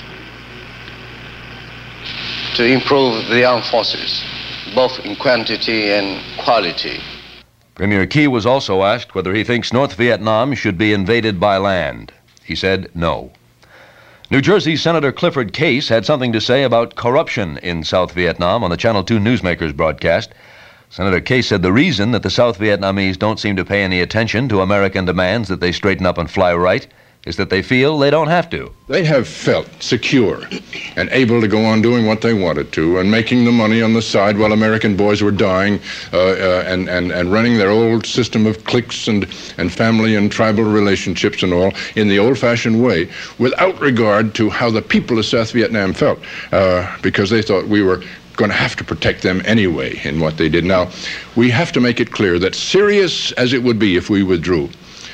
to improve the armed forces, both in quantity and quality. Premier Ky was also asked whether he thinks North Vietnam should be invaded by land. He said no. New Jersey Senator Clifford Case had something to say about corruption in South Vietnam on the Channel 2 Newsmakers broadcast. Senator Case said the reason that the South Vietnamese don't seem to pay any attention to American demands that they straighten up and fly right is that they feel they don't have to. They have felt secure and able to go on doing what they wanted to and making the money on the side while American boys were dying and running their old system of cliques and family and tribal relationships and all in the old-fashioned way without regard to how the people of South Vietnam felt because they thought we were going to have to protect them anyway in what they did. Now, we have to make it clear that serious as it would be if we withdrew,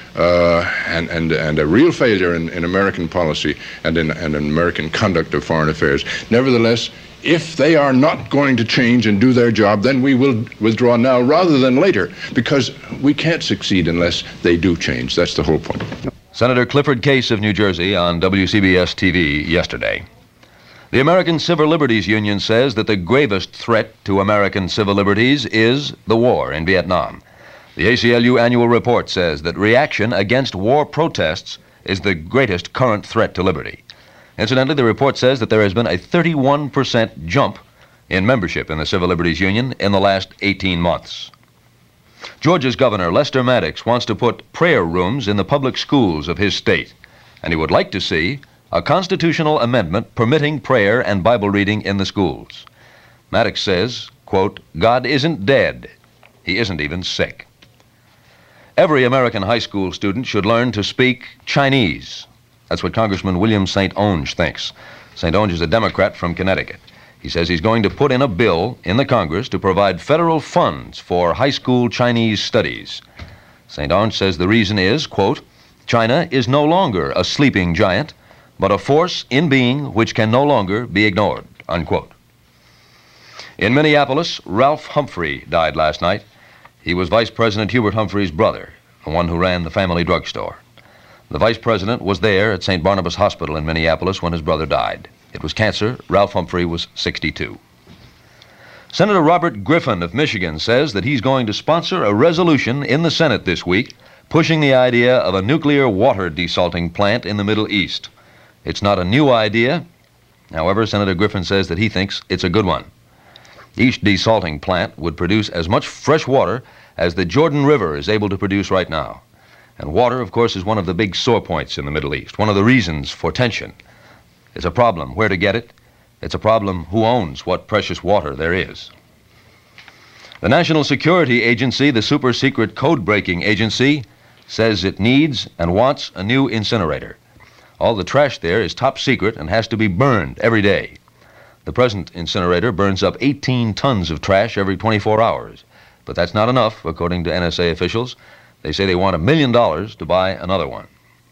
and a real failure in American policy and in American conduct of foreign affairs. Nevertheless, if they are not going to change and do their job, then we will withdraw now rather than later, because we can't succeed unless they do change. That's the whole point. Senator Clifford Case of New Jersey on WCBS TV yesterday. The American Civil Liberties Union says that the gravest threat to American civil liberties is the war in Vietnam. The ACLU annual report says that reaction against war protests is the greatest current threat to liberty. Incidentally, the report says that there has been a 31% jump in membership in the Civil Liberties Union in the last 18 months. Georgia's Governor Lester Maddox wants to put prayer rooms in the public schools of his state, and he would like to see a constitutional amendment permitting prayer and Bible reading in the schools. Maddox says, quote, "God isn't dead. He isn't even sick." Every American high school student should learn to speak Chinese. That's what Congressman William St. Onge thinks. St. Onge is a Democrat from Connecticut. He says he's going to put in a bill in the Congress to provide federal funds for high school Chinese studies. St. Onge says the reason is, quote, "China is no longer a sleeping giant, but a force in being which can no longer be ignored," unquote. In Minneapolis, Ralph Humphrey died last night. He was Vice President Hubert Humphrey's brother, the one who ran the family drugstore. The vice president was there at St. Barnabas Hospital in Minneapolis when his brother died. It was cancer. Ralph Humphrey was 62. Senator Robert Griffin of Michigan says that he's going to sponsor a resolution in the Senate this week pushing the idea of a nuclear water desalting plant in the Middle East. It's not a new idea. However, Senator Griffin says that he thinks it's a good one. Each desalting plant would produce as much fresh water as the Jordan River is able to produce right now. And water, of course, is one of the big sore points in the Middle East, one of the reasons for tension. It's a problem where to get it. It's a problem who owns what precious water there is. The National Security Agency, the super-secret code-breaking agency, says it needs and wants a new incinerator. All the trash there is top secret and has to be burned every day. The present incinerator burns up 18 tons of trash every 24 hours. But that's not enough, according to NSA officials. They say they want $1 million to buy another one.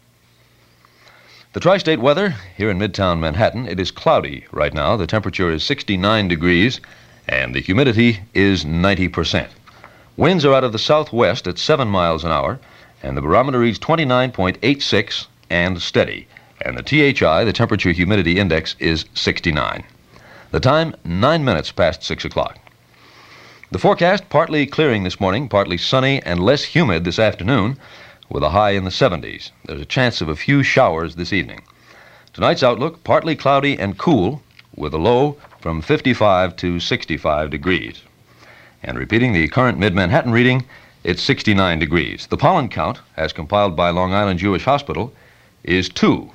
The tri-state weather here in Midtown Manhattan, it is cloudy right now. The temperature is 69 degrees and the humidity is 90%. Winds are out of the southwest at 7 miles an hour and the barometer reads 29.86 and steady. And the THI, the temperature humidity index, is 69. The time, 9 minutes past 6 o'clock. The forecast, partly clearing this morning, partly sunny and less humid this afternoon, with a high in the 70s. There's a chance of a few showers this evening. Tonight's outlook, partly cloudy and cool, with a low from 55 to 65 degrees. And repeating the current mid-Manhattan reading, it's 69 degrees. The pollen count, as compiled by Long Island Jewish Hospital, is 2.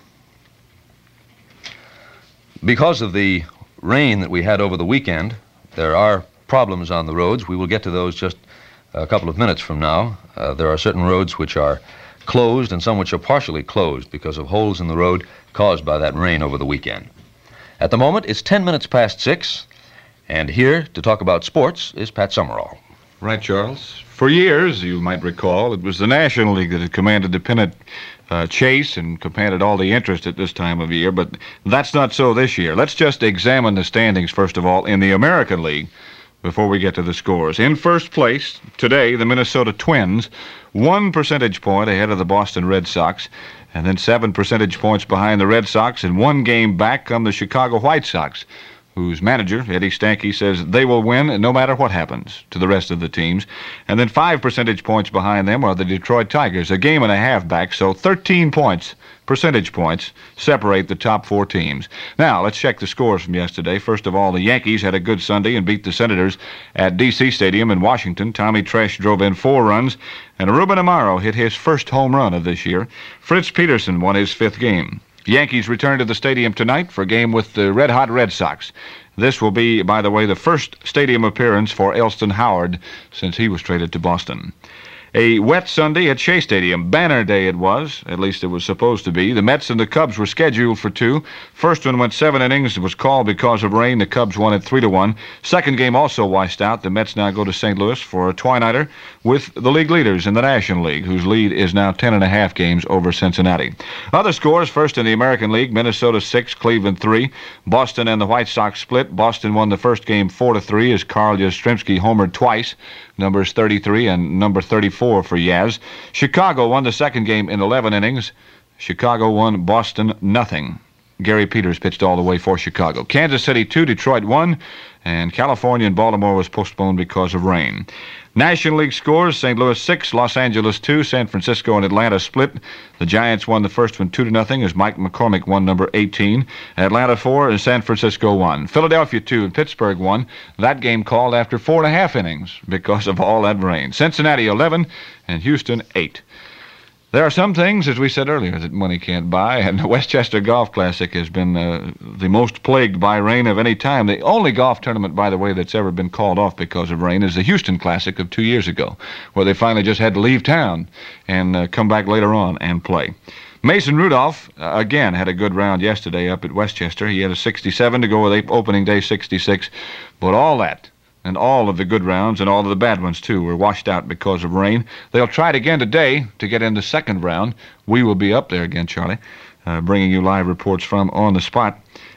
Because of the rain that we had over the weekend, there are problems on the roads. We will get to those just a couple of minutes from now. There are certain roads which are closed and some which are partially closed because of holes in the road caused by that rain over the weekend. At the moment, it's 10 minutes past 6, and here to talk about sports is Pat Summerall. Right, Charles. For years, you might recall, it was the National League that had commanded the pennant chase and commanded all the interest at this time of year, but that's not so this year. Let's just examine the standings, first of all, in the American League before we get to the scores. In first place, today, the Minnesota Twins, 1 percentage point ahead of the Boston Red Sox, and then 7 percentage points behind the Red Sox, and 1 game back come the Chicago White Sox. whose manager, Eddie Stanky, says they will win no matter what happens to the rest of the teams. And then 5 percentage points behind them are the Detroit Tigers, a game and a half back, so 13 percentage points separate the top 4 teams. Now, let's check the scores from yesterday. First of all, the Yankees had a good Sunday and beat the Senators at D.C. Stadium in Washington. Tommy Tresh drove in 4 runs, and Ruben Amaro hit his first home run of this year. Fritz Peterson won his 5th game. Yankees return to the stadium tonight for a game with the Red Hot Red Sox. This will be, by the way, the first stadium appearance for Elston Howard since he was traded to Boston. A wet Sunday at Shea Stadium. Banner Day it was. At least it was supposed to be. The Mets and the Cubs were scheduled for 2. First one went 7 innings. It was called because of rain. The Cubs won it 3-1. Second game also washed out. The Mets now go to St. Louis for a twilighter with the league leaders in the National League, whose lead is now 10.5 games over Cincinnati. Other scores, first in the American League, Minnesota 6, Cleveland 3. Boston and the White Sox split. Boston won the first game 4-3 as Carl Yastrzemski homered twice, numbers 33 and number 34 for Yaz. Chicago won the second game in 11 innings. Chicago won Boston 0. Gary Peters pitched all the way for Chicago. Kansas City 2, Detroit 1, and California and Baltimore was postponed because of rain. National League scores, St. Louis 6, Los Angeles 2, San Francisco and Atlanta split. The Giants won the first one 2-0 as Mike McCormick won number 18. Atlanta 4 and San Francisco 1. Philadelphia 2 and Pittsburgh 1. That game called after 4.5 innings because of all that rain. Cincinnati 11 and Houston 8. There are some things, as we said earlier, that money can't buy, and the Westchester Golf Classic has been the most plagued by rain of any time. The only golf tournament, by the way, that's ever been called off because of rain is the Houston Classic of 2 years ago, where they finally just had to leave town and come back later on and play. Mason Rudolph, again, had a good round yesterday up at Westchester. He had a 67 to go with opening day 66, but all that, and all of the good rounds and all of the bad ones, too, were washed out because of rain. They'll try it again today to get in the second round. We will be up there again, Charlie, bringing you live reports from on the spot.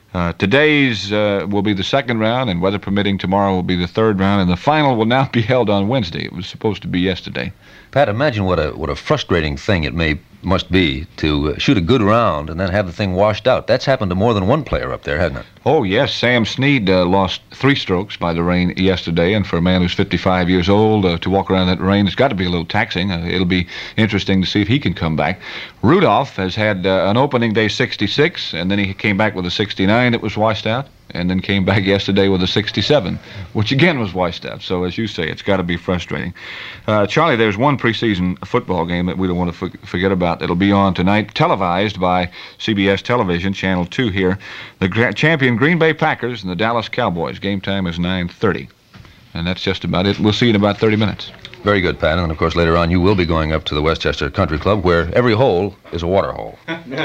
Today's will be the second round, and weather permitting, tomorrow will be the third round, and the final will now be held on Wednesday. It was supposed to be yesterday. Pat, imagine what a frustrating thing it must be to shoot a good round and then have the thing washed out. That's happened to more than one player up there, hasn't it? Oh, yes. Sam Snead lost 3 strokes by the rain yesterday, and for a man who's 55 years old to walk around that rain, it's got to be a little taxing. It'll be interesting to see if he can come back. Rudolph has had an opening day 66, and then he came back with a 69 that was washed out, and then came back yesterday with a 67, which again was washed out. So, as you say, it's got to be frustrating. Charlie, there's one preseason football game that we don't want to forget about. It'll be on tonight, televised by CBS Television, Channel 2 here. The champion Green Bay Packers and the Dallas Cowboys. Game time is 9:30. And that's just about it. We'll see you in about 30 minutes. Very good, Pat. And, of course, later on you will be going up to the Westchester Country Club, where every hole is a water hole.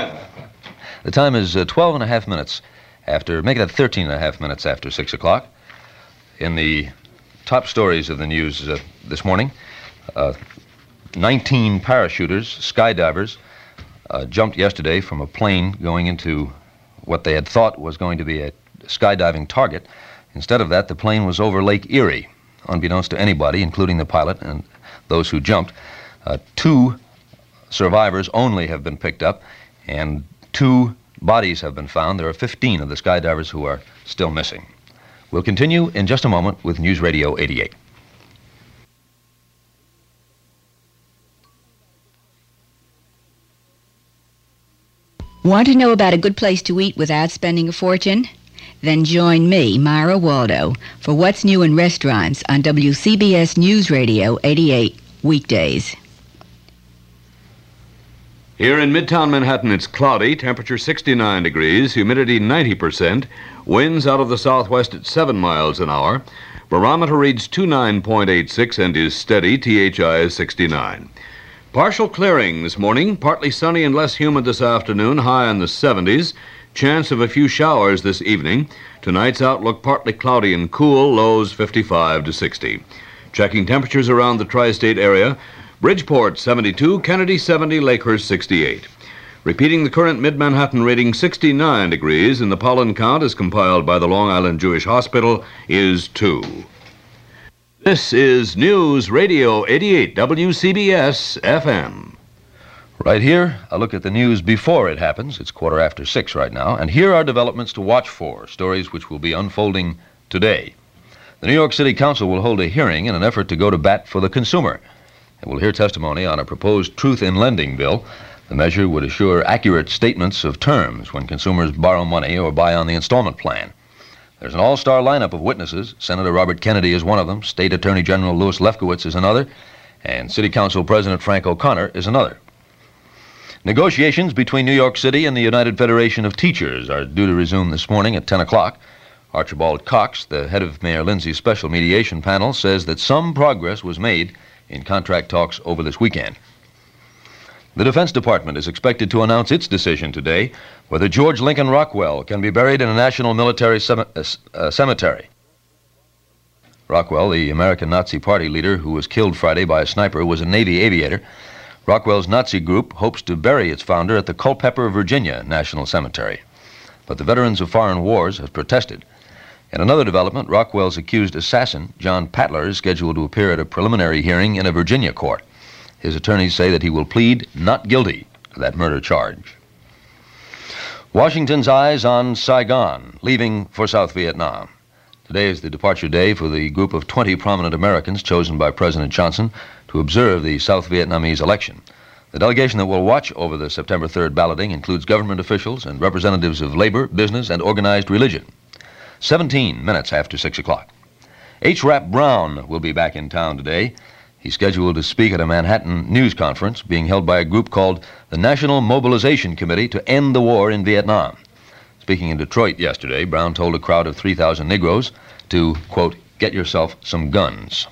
The time is 12 and a half minutes after, make it 13 and a half minutes after 6 o'clock. In the top stories of the news this morning, 19 parachuters, skydivers, jumped yesterday from a plane going into what they had thought was going to be a skydiving target. Instead of that, the plane was over Lake Erie, unbeknownst to anybody, including the pilot and those who jumped. 2 survivors only have been picked up, and 2 bodies have been found. There are 15 of the skydivers who are still missing. We'll continue in just a moment with News Radio 88. Want to know about a good place to eat without spending a fortune? Then join me, Myra Waldo, for What's New in Restaurants on WCBS News Radio 88 weekdays. Here in Midtown Manhattan, it's cloudy, temperature 69 degrees, humidity 90%, winds out of the southwest at 7 miles an hour. Barometer reads 29.86 and is steady, THI is 69. Partial clearing this morning, partly sunny and less humid this afternoon, high in the 70s. Chance of a few showers this evening. Tonight's outlook partly cloudy and cool, lows 55 to 60. Checking temperatures around the tri-state area. Bridgeport 72, Kennedy 70, Lakehurst 68. Repeating the current mid-Manhattan reading 69 degrees, and the pollen count as compiled by the Long Island Jewish Hospital is 2. This is News Radio 88 WCBS FM. Right here, a look at the news before it happens. It's 6:15 right now, and here are developments to watch for, stories which will be unfolding today. The New York City Council will hold a hearing in an effort to go to bat for the consumer. It will hear testimony on a proposed truth in lending bill. The measure would assure accurate statements of terms when consumers borrow money or buy on the installment plan. There's an all-star lineup of witnesses. Senator Robert Kennedy is one of them, State Attorney General Louis Lefkowitz is another, and City Council President Frank O'Connor is another. Negotiations between New York City and the United Federation of Teachers are due to resume this morning at 10 o'clock. Archibald Cox, the head of Mayor Lindsay's special mediation panel, says that some progress was made in contract talks over this weekend. The Defense Department is expected to announce its decision today whether George Lincoln Rockwell can be buried in a national military cemetery. Rockwell, the American Nazi Party leader who was killed Friday by a sniper, was a Navy aviator. Rockwell's Nazi group hopes to bury its founder at the Culpeper, Virginia National Cemetery. But the veterans of foreign wars have protested. In another development, Rockwell's accused assassin, John Patler, is scheduled to appear at a preliminary hearing in a Virginia court. His attorneys say that he will plead not guilty to that murder charge. Washington's eyes on Saigon, leaving for South Vietnam. Today is the departure day for the group of 20 prominent Americans chosen by President Johnson to observe the South Vietnamese election. The delegation that will watch over the September 3rd balloting includes government officials and representatives of labor, business, and organized religion. 17 minutes after 6 o'clock. H. Rap Brown will be back in town today. He's scheduled to speak at a Manhattan news conference being held by a group called the National Mobilization Committee to End the War in Vietnam. Speaking in Detroit yesterday, Brown told a crowd of 3,000 Negroes to, quote, get yourself some guns.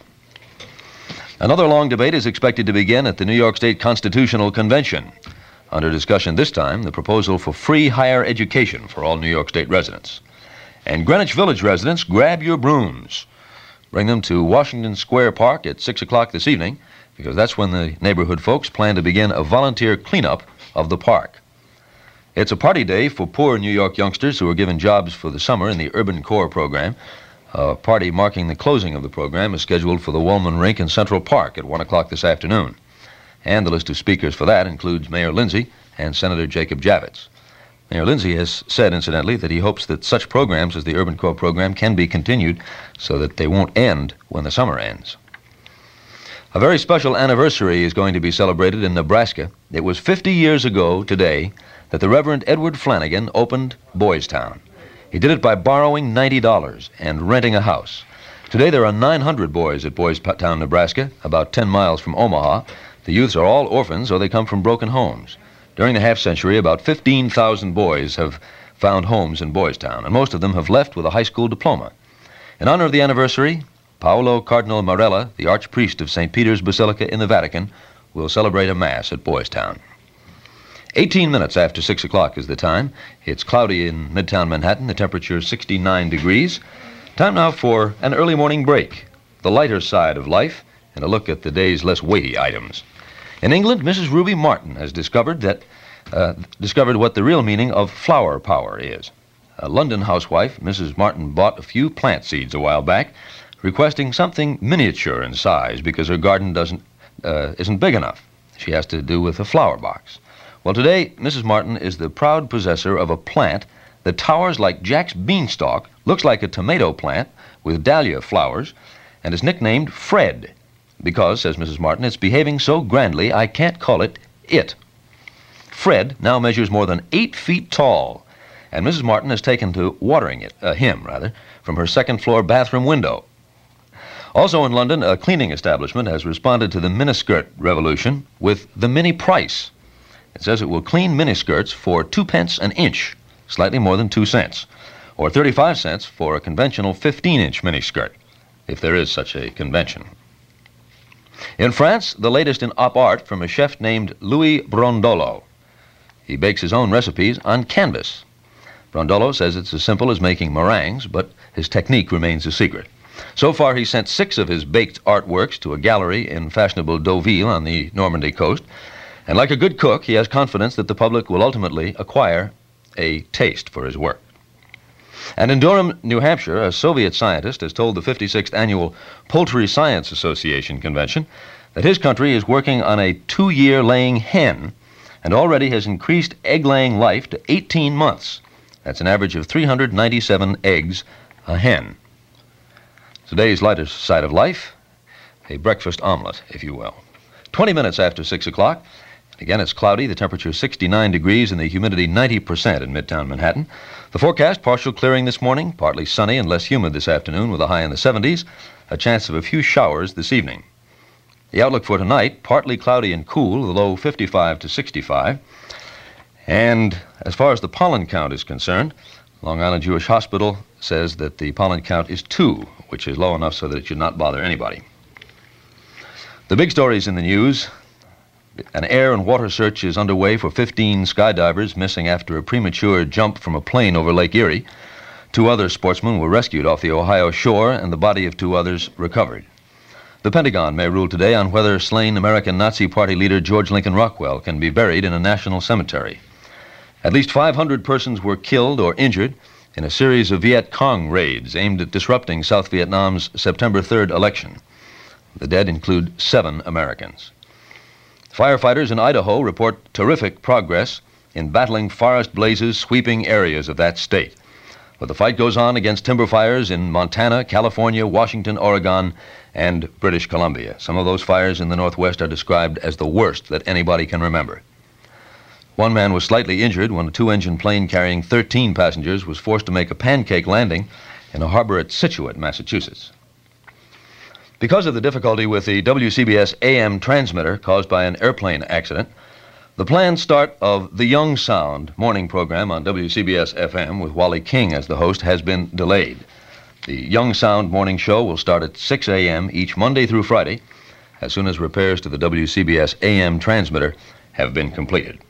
Another long debate is expected to begin at the New York State Constitutional Convention. Under discussion this time, the proposal for free higher education for all New York State residents. And Greenwich Village residents, grab your brooms. Bring them to Washington Square Park at 6 o'clock this evening, because that's when the neighborhood folks plan to begin a volunteer cleanup of the park. It's a party day for poor New York youngsters who are given jobs for the summer in the Urban Corps program. A party marking the closing of the program is scheduled for the Woolman Rink in Central Park at 1 o'clock this afternoon. And the list of speakers for that includes Mayor Lindsay and Senator Jacob Javits. Mayor Lindsay has said, incidentally, that he hopes that such programs as the Urban Corps program can be continued so that they won't end when the summer ends. A very special anniversary is going to be celebrated in Nebraska. It was 50 years ago today that the Reverend Edward Flanagan opened Boys Town. He did it by borrowing $90 and renting a house. Today there are 900 boys at Boys Town, Nebraska, about 10 miles from Omaha. The youths are all orphans or they come from broken homes. During the half-century, about 15,000 boys have found homes in Boys Town, and most of them have left with a high school diploma. In honor of the anniversary, Paolo Cardinal Marella, the Archpriest of St. Peter's Basilica in the Vatican, will celebrate a Mass at Boys Town. 18 minutes after 6 o'clock is the time. It's cloudy in Midtown Manhattan. The temperature is 69 degrees. Time now for an early morning break, the lighter side of life, and a look at the day's less weighty items. In England, Mrs. Ruby Martin has discovered what the real meaning of flower power is. A London housewife, Mrs. Martin, bought a few plant seeds a while back, requesting something miniature in size because her garden isn't big enough. She has to do with a flower box. Well, today, Mrs. Martin is the proud possessor of a plant that towers like Jack's beanstalk, looks like a tomato plant with dahlia flowers, and is nicknamed Fred. Because, says Mrs. Martin, it's behaving so grandly I can't call it it. Fred now measures more than 8 feet tall, and Mrs. Martin has taken to watering him, from her second-floor bathroom window. Also in London, a cleaning establishment has responded to the miniskirt revolution with the mini price. It says it will clean miniskirts for 2 pence an inch, slightly more than 2 cents, or 35 cents for a conventional 15-inch miniskirt, if there is such a convention. In France, the latest in op art from a chef named Louis Brondolo. He bakes his own recipes on canvas. Brondolo says it's as simple as making meringues, but his technique remains a secret. So far, he sent 6 of his baked artworks to a gallery in fashionable Deauville on the Normandy coast. And like a good cook, he has confidence that the public will ultimately acquire a taste for his work. And in Durham, New Hampshire, a Soviet scientist has told the 56th Annual Poultry Science Association Convention that his country is working on a 2-year laying hen and already has increased egg-laying life to 18 months. That's an average of 397 eggs a hen. Today's lighter side of life, a breakfast omelet, if you will. 20 minutes after 6 o'clock. Again, it's cloudy. The temperature is 69 degrees and the humidity 90% in Midtown Manhattan. The forecast, partial clearing this morning, partly sunny and less humid this afternoon with a high in the 70s, a chance of a few showers this evening. The outlook for tonight, partly cloudy and cool, the low 55 to 65. And as far as the pollen count is concerned, Long Island Jewish Hospital says that the pollen count is 2, which is low enough so that it should not bother anybody. The big stories in the news. An air and water search is underway for 15 skydivers missing after a premature jump from a plane over Lake Erie. 2 other sportsmen were rescued off the Ohio shore, and the body of 2 others recovered. The Pentagon may rule today on whether slain American Nazi Party leader George Lincoln Rockwell can be buried in a national cemetery. At least 500 persons were killed or injured in a series of Viet Cong raids aimed at disrupting South Vietnam's September 3rd election. The dead include 7 Americans. Firefighters in Idaho report terrific progress in battling forest blazes sweeping areas of that state. But the fight goes on against timber fires in Montana, California, Washington, Oregon, and British Columbia. Some of those fires in the Northwest are described as the worst that anybody can remember. 1 man was slightly injured when a 2-engine plane carrying 13 passengers was forced to make a pancake landing in a harbor at Scituate, Massachusetts. Because of the difficulty with the WCBS AM transmitter caused by an airplane accident, the planned start of the Young Sound morning program on WCBS FM with Wally King as the host has been delayed. The Young Sound morning show will start at 6 a.m. each Monday through Friday as soon as repairs to the WCBS AM transmitter have been completed.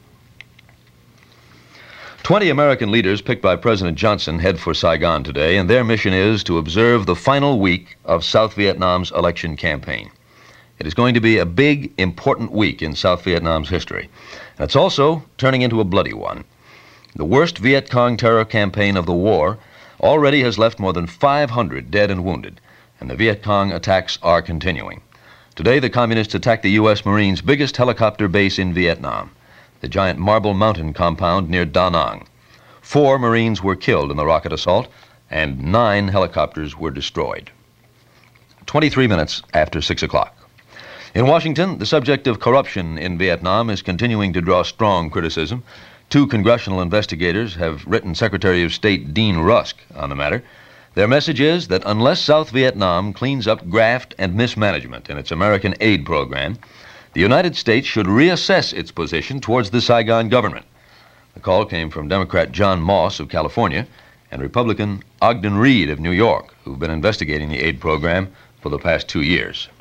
20 American leaders picked by President Johnson head for Saigon today, and their mission is to observe the final week of South Vietnam's election campaign. It is going to be a big, important week in South Vietnam's history. And it's also turning into a bloody one. The worst Viet Cong terror campaign of the war already has left more than 500 dead and wounded, and the Viet Cong attacks are continuing. Today, the Communists attacked the U.S. Marines' biggest helicopter base in Vietnam, the giant Marble Mountain compound near Da Nang. 4 Marines were killed in the rocket assault, and 9 helicopters were destroyed. 23 minutes after 6 o'clock. In Washington, the subject of corruption in Vietnam is continuing to draw strong criticism. 2 congressional investigators have written Secretary of State Dean Rusk on the matter. Their message is that unless South Vietnam cleans up graft and mismanagement in its American aid program, the United States should reassess its position towards the Saigon government. The call came from Democrat John Moss of California and Republican Ogden Reed of New York, who've been investigating the aid program for the past 2 years.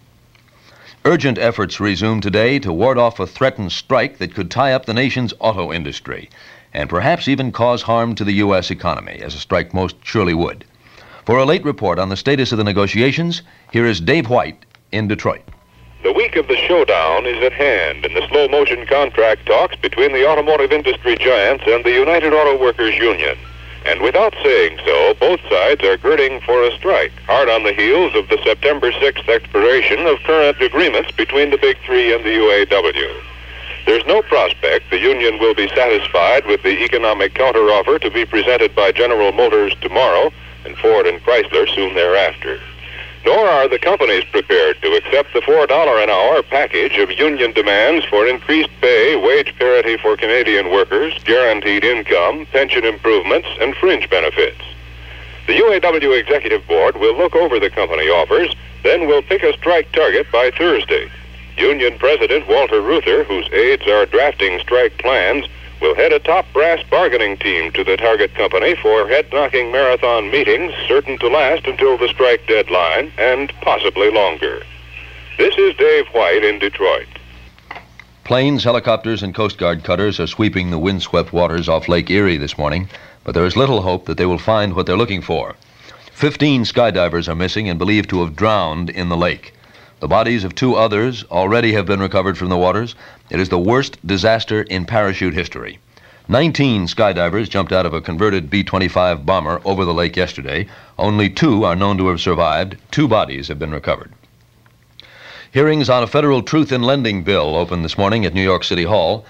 Urgent efforts resume today to ward off a threatened strike that could tie up the nation's auto industry and perhaps even cause harm to the U.S. economy, as a strike most surely would. For a late report on the status of the negotiations, here is Dave White in Detroit. The week of the showdown is at hand in the slow-motion contract talks between the automotive industry giants and the United Auto Workers Union. And without saying so, both sides are girding for a strike, hard on the heels of the September 6th expiration of current agreements between the Big Three and the UAW. There's no prospect the union will be satisfied with the economic counteroffer to be presented by General Motors tomorrow and Ford and Chrysler soon thereafter. Nor are the companies prepared to accept the $4 an hour package of union demands for increased pay, wage parity for Canadian workers, guaranteed income, pension improvements, and fringe benefits. The UAW Executive Board will look over the company offers, then will pick a strike target by Thursday. Union President Walter Reuther, whose aides are drafting strike plans, will head a top brass bargaining team to the target company for head-knocking marathon meetings certain to last until the strike deadline and possibly longer. This is Dave White in Detroit. Planes, helicopters, and Coast Guard cutters are sweeping the windswept waters off Lake Erie this morning, but there is little hope that they will find what they're looking for. 15 skydivers are missing and believed to have drowned in the lake. The bodies of 2 others already have been recovered from the waters. It is the worst disaster in parachute history. 19 skydivers jumped out of a converted B-25 bomber over the lake yesterday. Only 2 are known to have survived. 2 bodies have been recovered. Hearings on a federal truth in lending bill opened this morning at New York City Hall,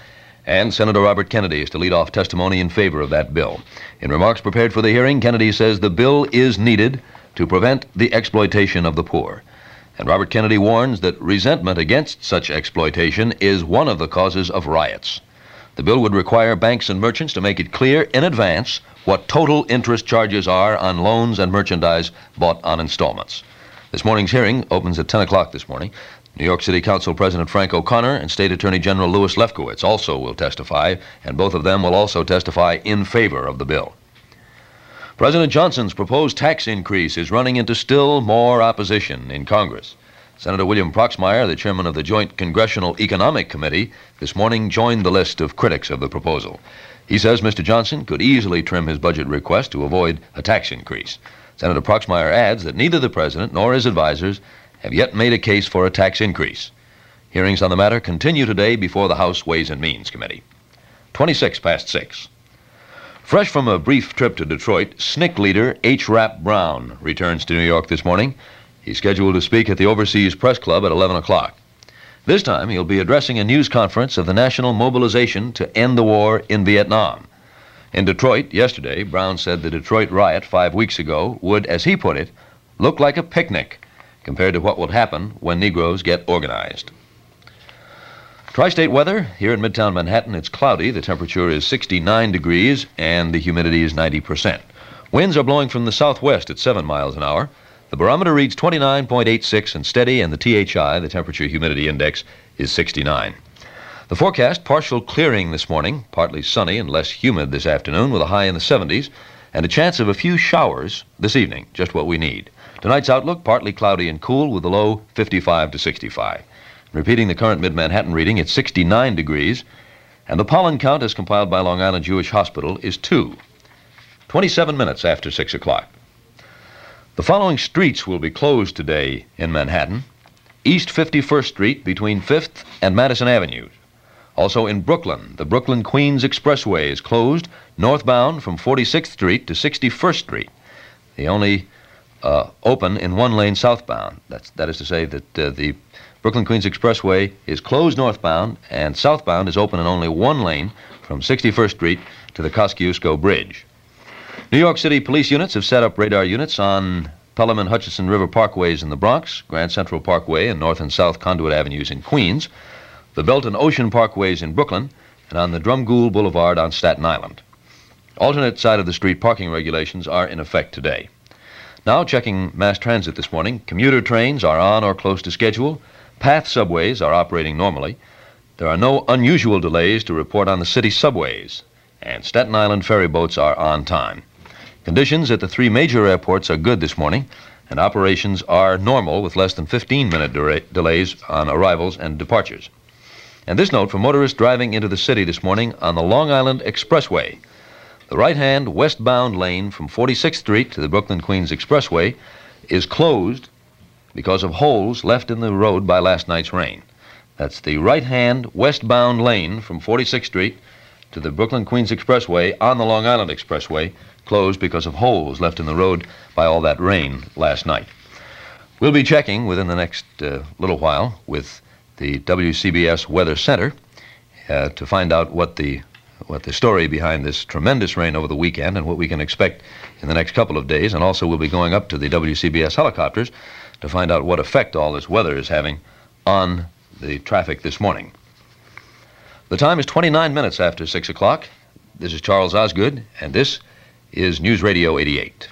And Senator Robert Kennedy is to lead off testimony in favor of that bill. In remarks prepared for the hearing, Kennedy says the bill is needed to prevent the exploitation of the poor. And Robert Kennedy warns that resentment against such exploitation is one of the causes of riots. The bill would require banks and merchants to make it clear in advance what total interest charges are on loans and merchandise bought on installments. This morning's hearing opens at 10 o'clock this morning. New York City Council President Frank O'Connor and State Attorney General Louis Lefkowitz also will testify, and both of them will also testify in favor of the bill. President Johnson's proposed tax increase is running into still more opposition in Congress. Senator William Proxmire, the chairman of the Joint Congressional Economic Committee, this morning joined the list of critics of the proposal. He says Mr. Johnson could easily trim his budget request to avoid a tax increase. Senator Proxmire adds that neither the president nor his advisors have yet made a case for a tax increase. Hearings on the matter continue today before the House Ways and Means Committee. 26 past 6. Fresh from a brief trip to Detroit, SNCC leader H. Rap Brown returns to New York this morning. He's scheduled to speak at the Overseas Press Club at 11 o'clock. This time, he'll be addressing a news conference of the national mobilization to end the war in Vietnam. In Detroit yesterday, Brown said the Detroit riot 5 weeks ago would, as he put it, look like a picnic compared to what will happen when Negroes get organized. Tri-state weather. Here in Midtown Manhattan, it's cloudy. The temperature is 69 degrees and the humidity is 90%. Winds are blowing from the southwest at 7 miles an hour. The barometer reads 29.86 and steady, and the THI, the temperature humidity index, is 69. The forecast, partial clearing this morning, partly sunny and less humid this afternoon with a high in the 70s, and a chance of a few showers this evening, just what we need. Tonight's outlook, partly cloudy and cool with a low 55 to 65. Repeating the current mid-Manhattan reading, it's 69 degrees, and the pollen count as compiled by Long Island Jewish Hospital is 2. 27 minutes after 6 o'clock. The following streets will be closed today in Manhattan. East 51st Street between 5th and Madison Avenue. Also in Brooklyn, the Brooklyn-Queens Expressway is closed northbound from 46th Street to 61st Street. The only open in one lane southbound. That is to say that the Brooklyn-Queens Expressway is closed northbound, and southbound is open in only one lane from 61st Street to the Kosciuszko Bridge. New York City police units have set up radar units on Pelham and Hutchinson River Parkways in the Bronx, Grand Central Parkway and North and South Conduit Avenues in Queens, the Belton Ocean Parkways in Brooklyn, and on the Drumgoole Boulevard on Staten Island. Alternate side of the street parking regulations are in effect today. Now checking mass transit this morning, commuter trains are on or close to schedule. Path subways are operating normally. There are no unusual delays to report on the city subways, and Staten Island ferry boats are on time. Conditions at the 3 major airports are good this morning, and operations are normal with less than 15-minute delays on arrivals and departures. And this note for motorists driving into the city this morning on the Long Island Expressway. The right-hand westbound lane from 46th Street to the Brooklyn-Queens Expressway is closed because of holes left in the road by last night's rain. That's the right-hand westbound lane from 46th Street to the Brooklyn-Queens Expressway on the Long Island Expressway, closed because of holes left in the road by all that rain last night. We'll be checking within the next little while with the WCBS Weather Center to find out what the story behind this tremendous rain over the weekend and what we can expect in the next couple of days. And also we'll be going up to the WCBS helicopters to find out what effect all this weather is having on the traffic this morning. The time is 29 minutes after 6 o'clock. This is Charles Osgood, and this is News Radio 88.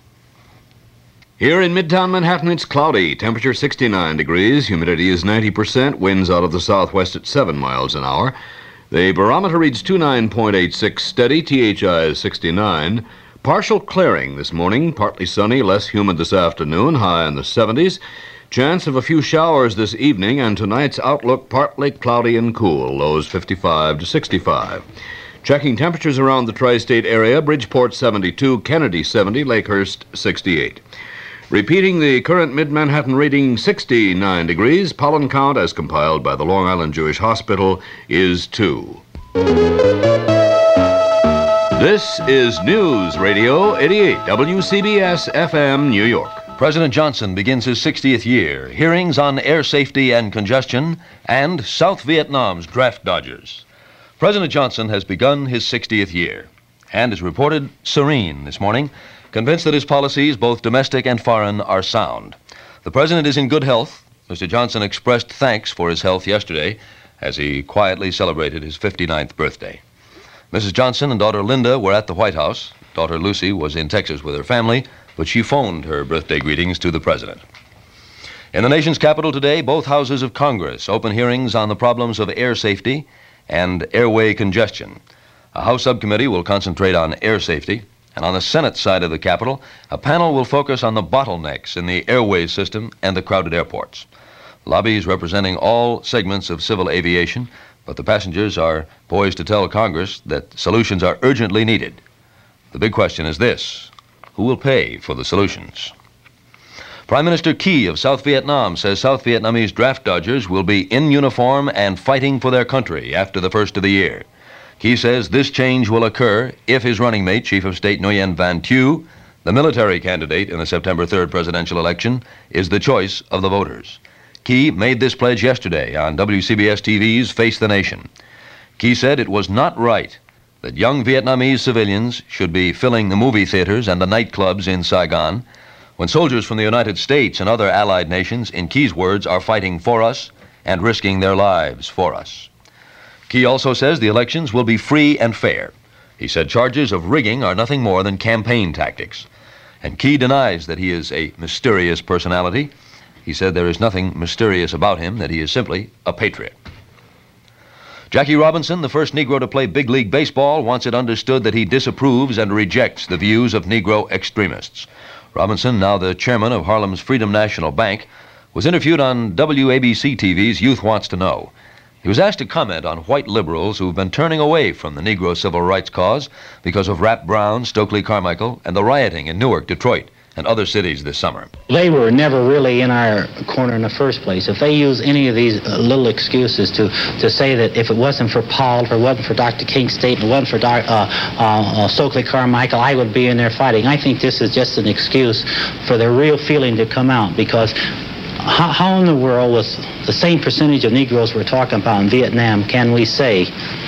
Here in Midtown Manhattan, it's cloudy. Temperature 69 degrees. Humidity is 90%. Winds out of the southwest at 7 miles an hour. The barometer reads 29.86 steady. THI is 69. Partial clearing this morning. Partly sunny, less humid this afternoon. High in the 70s. Chance of a few showers this evening, and tonight's outlook partly cloudy and cool. Lows 55 to 65. Checking temperatures around the tri-state area. Bridgeport 72, Kennedy 70, Lakehurst 68. Repeating the current mid-Manhattan reading, 69 degrees. Pollen count, as compiled by the Long Island Jewish Hospital, is 2. This is News Radio 88, WCBS FM, New York. President Johnson begins his 60th year. Hearings on air safety and congestion, and South Vietnam's draft dodgers. President Johnson has begun his 60th year and is reported serene this morning, convinced that his policies, both domestic and foreign, are sound. The president is in good health. Mr. Johnson expressed thanks for his health yesterday as he quietly celebrated his 59th birthday. Mrs. Johnson and daughter Linda were at the White House. Daughter Lucy was in Texas with her family, but she phoned her birthday greetings to the president. In the nation's capital today, both houses of Congress open hearings on the problems of air safety and airway congestion. A House subcommittee will concentrate on air safety, and on the Senate side of the Capitol, a panel will focus on the bottlenecks in the airways system and the crowded airports. Lobbies representing all segments of civil aviation, but the passengers are poised to tell Congress that solutions are urgently needed. The big question is this: who will pay for the solutions? Prime Minister Key of South Vietnam says South Vietnamese draft dodgers will be in uniform and fighting for their country after the first of the year. Key says this change will occur if his running mate, Chief of State Nguyen Van Thieu, the military candidate in the September 3rd presidential election, is the choice of the voters. Key made this pledge yesterday on WCBS TV's Face the Nation. Key said it was not right that young Vietnamese civilians should be filling the movie theaters and the nightclubs in Saigon when soldiers from the United States and other allied nations, in Key's words, are fighting for us and risking their lives for us. Key also says the elections will be free and fair. He said charges of rigging are nothing more than campaign tactics. And Key denies that he is a mysterious personality. He said there is nothing mysterious about him, that he is simply a patriot. Jackie Robinson, the first Negro to play big league baseball, wants it understood that he disapproves and rejects the views of Negro extremists. Robinson, now the chairman of Harlem's Freedom National Bank, was interviewed on WABC TV's Youth Wants to Know. He was asked to comment on white liberals who've been turning away from the Negro civil rights cause because of Rap Brown, Stokely Carmichael, and the rioting in Newark, Detroit, and other cities this summer. They were never really in our corner in the first place. If they use any of these little excuses to say that if it wasn't for Paul, if it wasn't for Dr. King State, if it wasn't for Stokely Carmichael, I would be in there fighting. I think this is just an excuse for the real feeling to come out, because how in the world, with the same percentage of Negroes we're talking about in Vietnam, can we say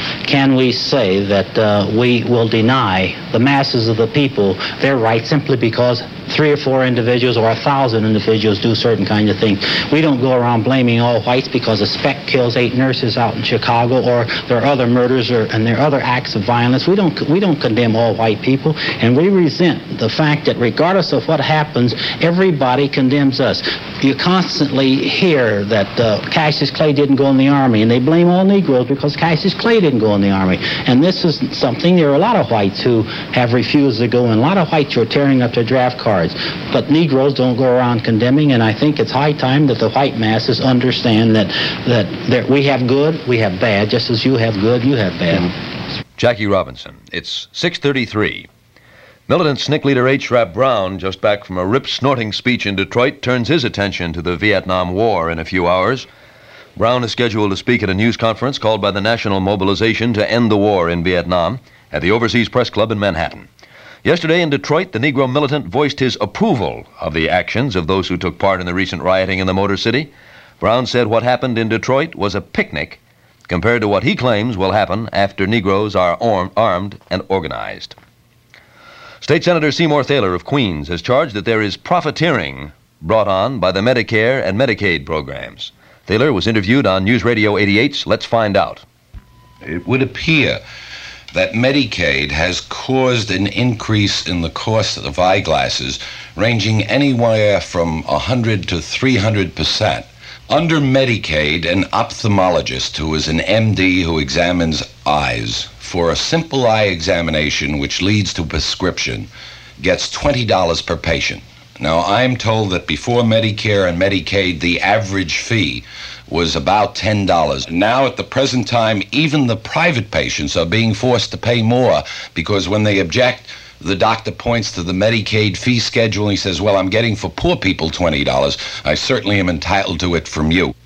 that we will deny the masses of the people their rights simply because 3 or 4 individuals or 1,000 individuals do certain kinds of things? We don't go around blaming all whites because a speck kills 8 nurses out in Chicago, or there are other murders and there are other acts of violence. We don't condemn all white people, and we resent the fact that regardless of what happens, everybody condemns us. You constantly hear that Cassius Clay didn't go in the Army, and they blame all Negroes because Cassius Clay didn't go in the Army. And this is something, there are a lot of whites who have refused to go in, a lot of whites who are tearing up their draft cards. But Negroes don't go around condemning, and I think it's high time that the white masses understand that we have good, we have bad, just as you have good, you have bad. Jackie Robinson. It's 6:33. Militant SNCC leader H. Rap Brown, just back from a rip-snorting speech in Detroit, turns his attention to the Vietnam War in a few hours. Brown is scheduled to speak at a news conference called by the National Mobilization to End the War in Vietnam at the Overseas Press Club in Manhattan. Yesterday in Detroit, the Negro militant voiced his approval of the actions of those who took part in the recent rioting in the Motor City. Brown said what happened in Detroit was a picnic compared to what he claims will happen after Negroes are armed and organized. State Senator Seymour Thaler of Queens has charged that there is profiteering brought on by the Medicare and Medicaid programs. Thaler was interviewed on News Radio 88's Let's Find Out. It would appear that Medicaid has caused an increase in the cost of eyeglasses ranging anywhere from 100 to 300%. Under Medicaid, an ophthalmologist who is an MD who examines eyes for a simple eye examination which leads to prescription gets $20 per patient. Now, I'm told that before Medicare and Medicaid, the average fee was about $10. Now, at the present time, even the private patients are being forced to pay more because when they object, the doctor points to the Medicaid fee schedule and he says, well, I'm getting for poor people $20. I certainly am entitled to it from you.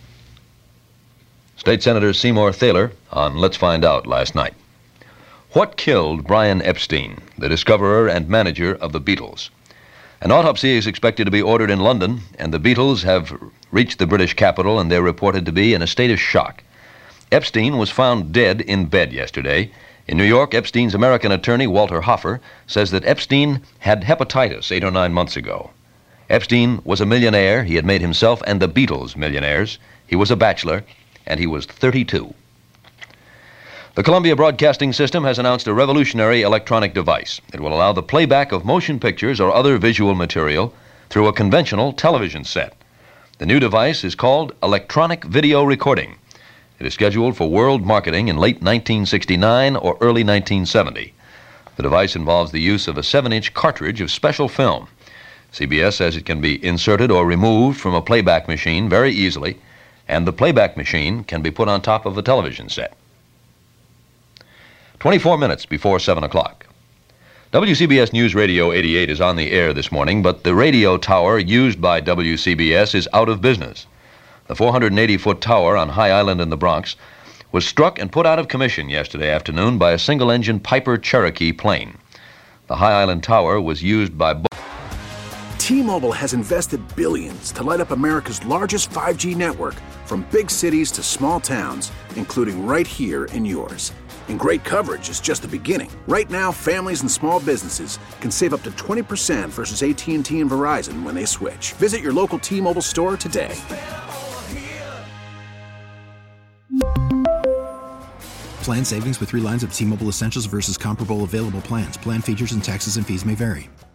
State Senator Seymour Thaler on Let's Find Out last night. What killed Brian Epstein, the discoverer and manager of the Beatles? An autopsy is expected to be ordered in London, and the Beatles have reached the British capital, and they're reported to be in a state of shock. Epstein was found dead in bed yesterday. In New York, Epstein's American attorney, Walter Hoffer, says that Epstein had hepatitis 8 or 9 months ago. Epstein was a millionaire. He had made himself and the Beatles millionaires. He was a bachelor, and he was 32. The Columbia Broadcasting System has announced a revolutionary electronic device. It will allow the playback of motion pictures or other visual material through a conventional television set. The new device is called electronic video recording. It is scheduled for world marketing in late 1969 or early 1970. The device involves the use of a 7-inch cartridge of special film. CBS says it can be inserted or removed from a playback machine very easily, and the playback machine can be put on top of a television set. 24 minutes before 7 o'clock. WCBS News Radio 88 is on the air this morning, but the radio tower used by WCBS is out of business. The 480-foot tower on High Island in the Bronx was struck and put out of commission yesterday afternoon by a single-engine Piper Cherokee plane. The High Island tower was used by T-Mobile has invested billions to light up America's largest 5G network, from big cities to small towns, including right here in yours. And great coverage is just the beginning. Right now, families and small businesses can save up to 20% versus AT&T and Verizon when they switch. Visit your local T-Mobile store today. Plan savings with 3 lines of T-Mobile Essentials versus comparable available plans. Plan features and taxes and fees may vary.